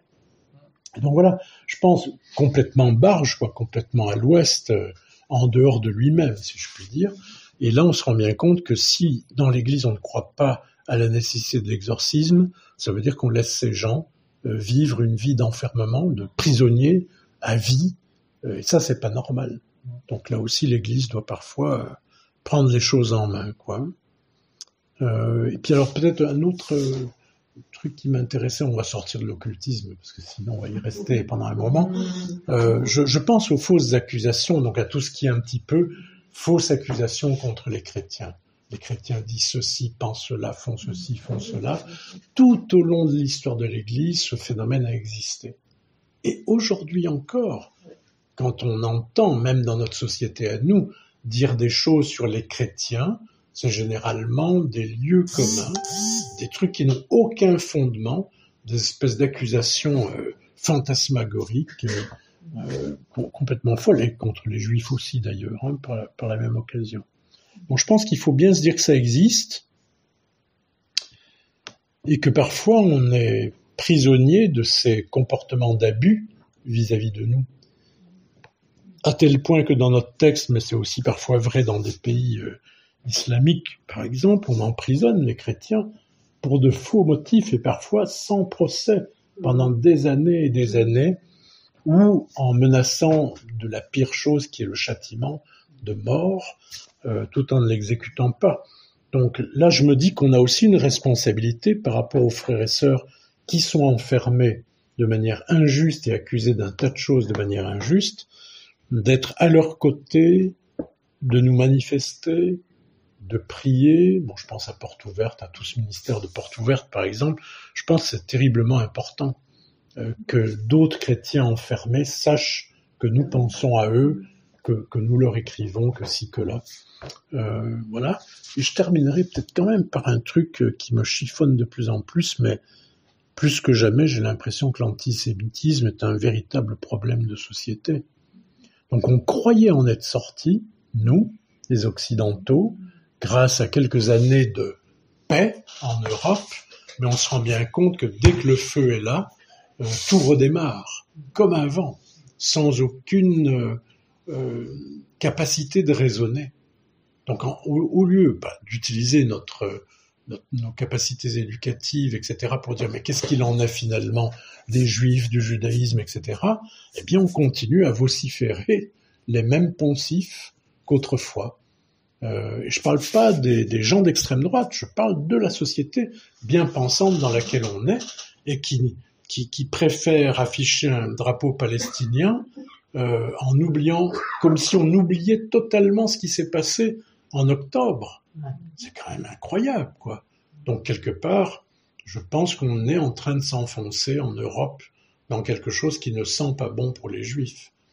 Et donc voilà, je pense complètement barge, quoi, complètement à l'ouest, euh, en dehors de lui-même, si je puis dire. Et là, on se rend bien compte que si, dans l'Église, on ne croit pas à la nécessité de l'exorcisme, ça veut dire qu'on laisse ces gens euh, vivre une vie d'enfermement, de prisonniers à vie. Euh, et ça, c'est pas normal. Donc là aussi, l'Église doit parfois euh, prendre les choses en main, quoi. Euh, et puis alors peut-être un autre euh, truc qui m'intéressait, on va sortir de l'occultisme parce que sinon on va y rester pendant un moment. Euh, je, je pense aux fausses accusations, donc à tout ce qui est un petit peu fausse accusation contre les chrétiens. Les chrétiens disent ceci, pensent cela, font ceci, font cela. Tout au long de l'histoire de l'Église, ce phénomène a existé. Et aujourd'hui encore, quand on entend, même dans notre société à nous, dire des choses sur les chrétiens, c'est généralement des lieux communs, des trucs qui n'ont aucun fondement, des espèces d'accusations euh, fantasmagoriques, euh, euh, complètement folles, et contre les juifs aussi d'ailleurs, hein, par, la, par la même occasion. Bon, je pense qu'il faut bien se dire que ça existe, et que parfois on est prisonnier de ces comportements d'abus vis-à-vis de nous. À tel point que dans notre texte, mais c'est aussi parfois vrai dans des pays euh, islamiques, par exemple, on emprisonne les chrétiens pour de faux motifs et parfois sans procès pendant des années et des années, ou en menaçant de la pire chose qui est le châtiment de mort, euh, tout en ne l'exécutant pas. Donc là, je me dis qu'on a aussi une responsabilité par rapport aux frères et sœurs qui sont enfermés de manière injuste et accusés d'un tas de choses de manière injuste, d'être à leur côté, de nous manifester, de prier. Bon, je pense à Porte Ouverte, à tout ce ministère de Porte Ouverte, par exemple. Je pense que c'est terriblement important euh, que d'autres chrétiens enfermés sachent que nous pensons à eux, que, que nous leur écrivons, que ci, que là. Euh, voilà. Et je terminerai peut-être quand même par un truc qui me chiffonne de plus en plus, mais plus que jamais, j'ai l'impression que l'antisémitisme est un véritable problème de société. Donc on croyait en être sortis, nous, les Occidentaux, grâce à quelques années de paix en Europe, mais on se rend bien compte que dès que le feu est là, euh, tout redémarre, comme avant, sans aucune euh, euh, capacité de raisonner. Donc en, au, au lieu bah, d'utiliser notre, notre, nos capacités éducatives, et cetera, pour dire mais qu'est-ce qu'il en est finalement des Juifs, du judaïsme, et cetera, eh bien on continue à vociférer les mêmes poncifs qu'autrefois. Euh, et je parle pas des, des gens d'extrême droite, je parle de la société bien pensante dans laquelle on est et qui, qui, qui préfère afficher un drapeau palestinien euh, en oubliant, comme si on oubliait totalement ce qui s'est passé en octobre. C'est quand même incroyable, quoi. Donc quelque part, je pense qu'on est en train de s'enfoncer en Europe dans quelque chose qui ne sent pas bon pour les Juifs.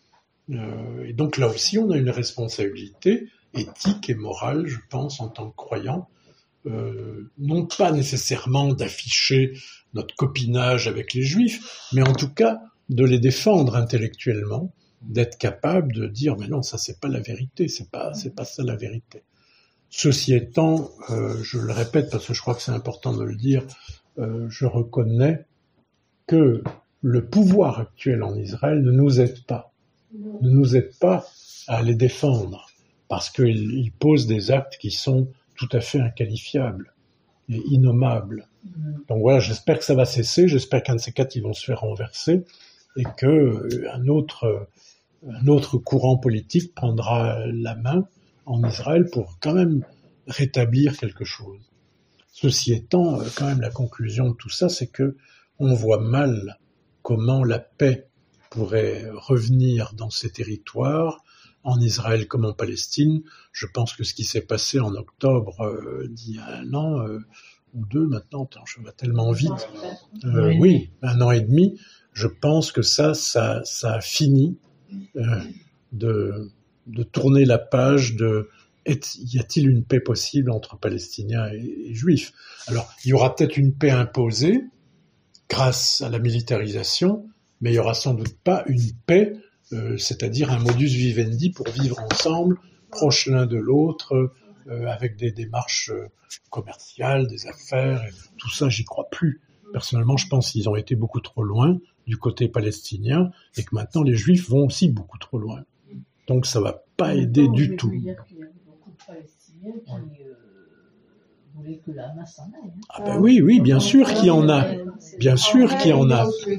Euh, et donc là aussi, on a une responsabilité éthique et morale, je pense, en tant que croyant, euh, non pas nécessairement d'afficher notre copinage avec les Juifs, mais en tout cas de les défendre intellectuellement, d'être capable de dire mais non, ça c'est pas la vérité, c'est pas c'est pas ça la vérité. Ceci étant, euh, je le répète parce que je crois que c'est important de le dire, euh, je reconnais que le pouvoir actuel en Israël ne nous aide pas, ne nous aide pas à les défendre, parce qu'il il pose des actes qui sont tout à fait inqualifiables et innommables. Donc voilà, j'espère que ça va cesser, j'espère qu'un de ces quatre, ils vont se faire renverser, et que euh, un autre, un autre courant politique prendra la main en Israël pour quand même rétablir quelque chose. Ceci étant, euh, quand même, la conclusion de tout ça, c'est que on voit mal comment la paix pourrait revenir dans ces territoires, en Israël comme en Palestine. Je pense que ce qui s'est passé en octobre euh, d'il y a un an euh, ou deux maintenant, attends, je vais tellement vite, euh, oui, un an et demi, je pense que ça, ça, ça a fini euh, de, de tourner la page de est, y a-t-il une paix possible entre Palestiniens et, et Juifs? Alors, il y aura peut-être une paix imposée grâce à la militarisation, mais il y aura sans doute pas une paix, euh, c'est-à-dire un modus vivendi pour vivre ensemble, proches l'un de l'autre, euh, avec des démarches euh, commerciales, des affaires, et tout ça, j'y crois plus. Personnellement, je pense qu'ils ont été beaucoup trop loin du côté palestinien et que maintenant les Juifs vont aussi beaucoup trop loin. Donc ça va pas aider du tout. Je veux dire qu'il y a beaucoup de Palestiniens qui euh, voulaient que la Hamas s'en aille. Hein. Ah ben oui, oui, bien sûr qu'il y en a. Bien sûr qu'il y en a. Ils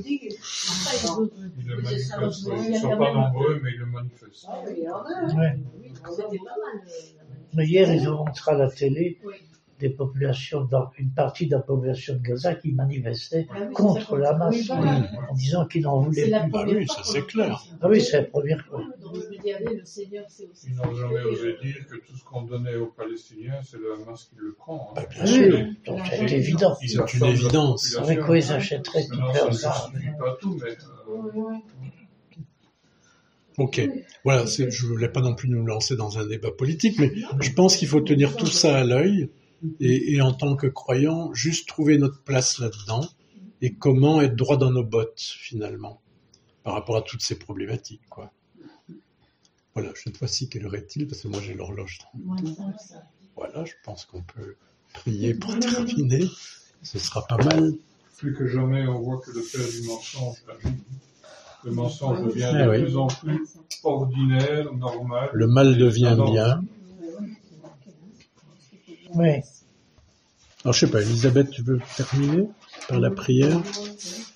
le manifestent, ils ne sont pas nombreux, mais ils le manifestent. Ouais. C'était pas mal. Mais hier, ils ont montré à la télé des populations, dans une partie de la population de Gaza qui manifestait Ah oui, contre la Hamas, oui, voilà. en disant qu'ils n'en voulaient C'est la plus. Ah première oui, fois ça c'est qu'on clair. entend Ah oui, c'est la première fois. Donc je me dis, allez, le Seigneur, c'est aussi. Ils n'ont jamais osé dire que tout ce qu'on donnait aux Palestiniens, c'est le Hamas qui le prend. Hein. Bah, bien Ah sûr. oui, donc c'est évident. Ils C'est une absorbent la évidence. population. Avec quoi ils achèteraient toutes Maintenant, ça leurs ne armes? justifie pas tout, mais euh, Ok, voilà, c'est, je voulais pas non plus nous lancer dans un débat politique, mais je pense qu'il faut tenir tout ça à l'œil et, et en tant que croyant, juste trouver notre place là-dedans et comment être droit dans nos bottes finalement par rapport à toutes ces problématiques, quoi. Voilà, cette fois-ci, quelle heure est-il? Parce que moi j'ai l'horloge. Voilà, je pense qu'on peut prier pour terminer. Ce sera pas mal. plus que jamais, on voit que le père du mensonge agit. Le mensonge devient Ah de oui. plus en plus ordinaire, normal. Le mal devient Alors, bien. Oui. Alors je sais pas, Elisabeth, tu veux terminer par la prière?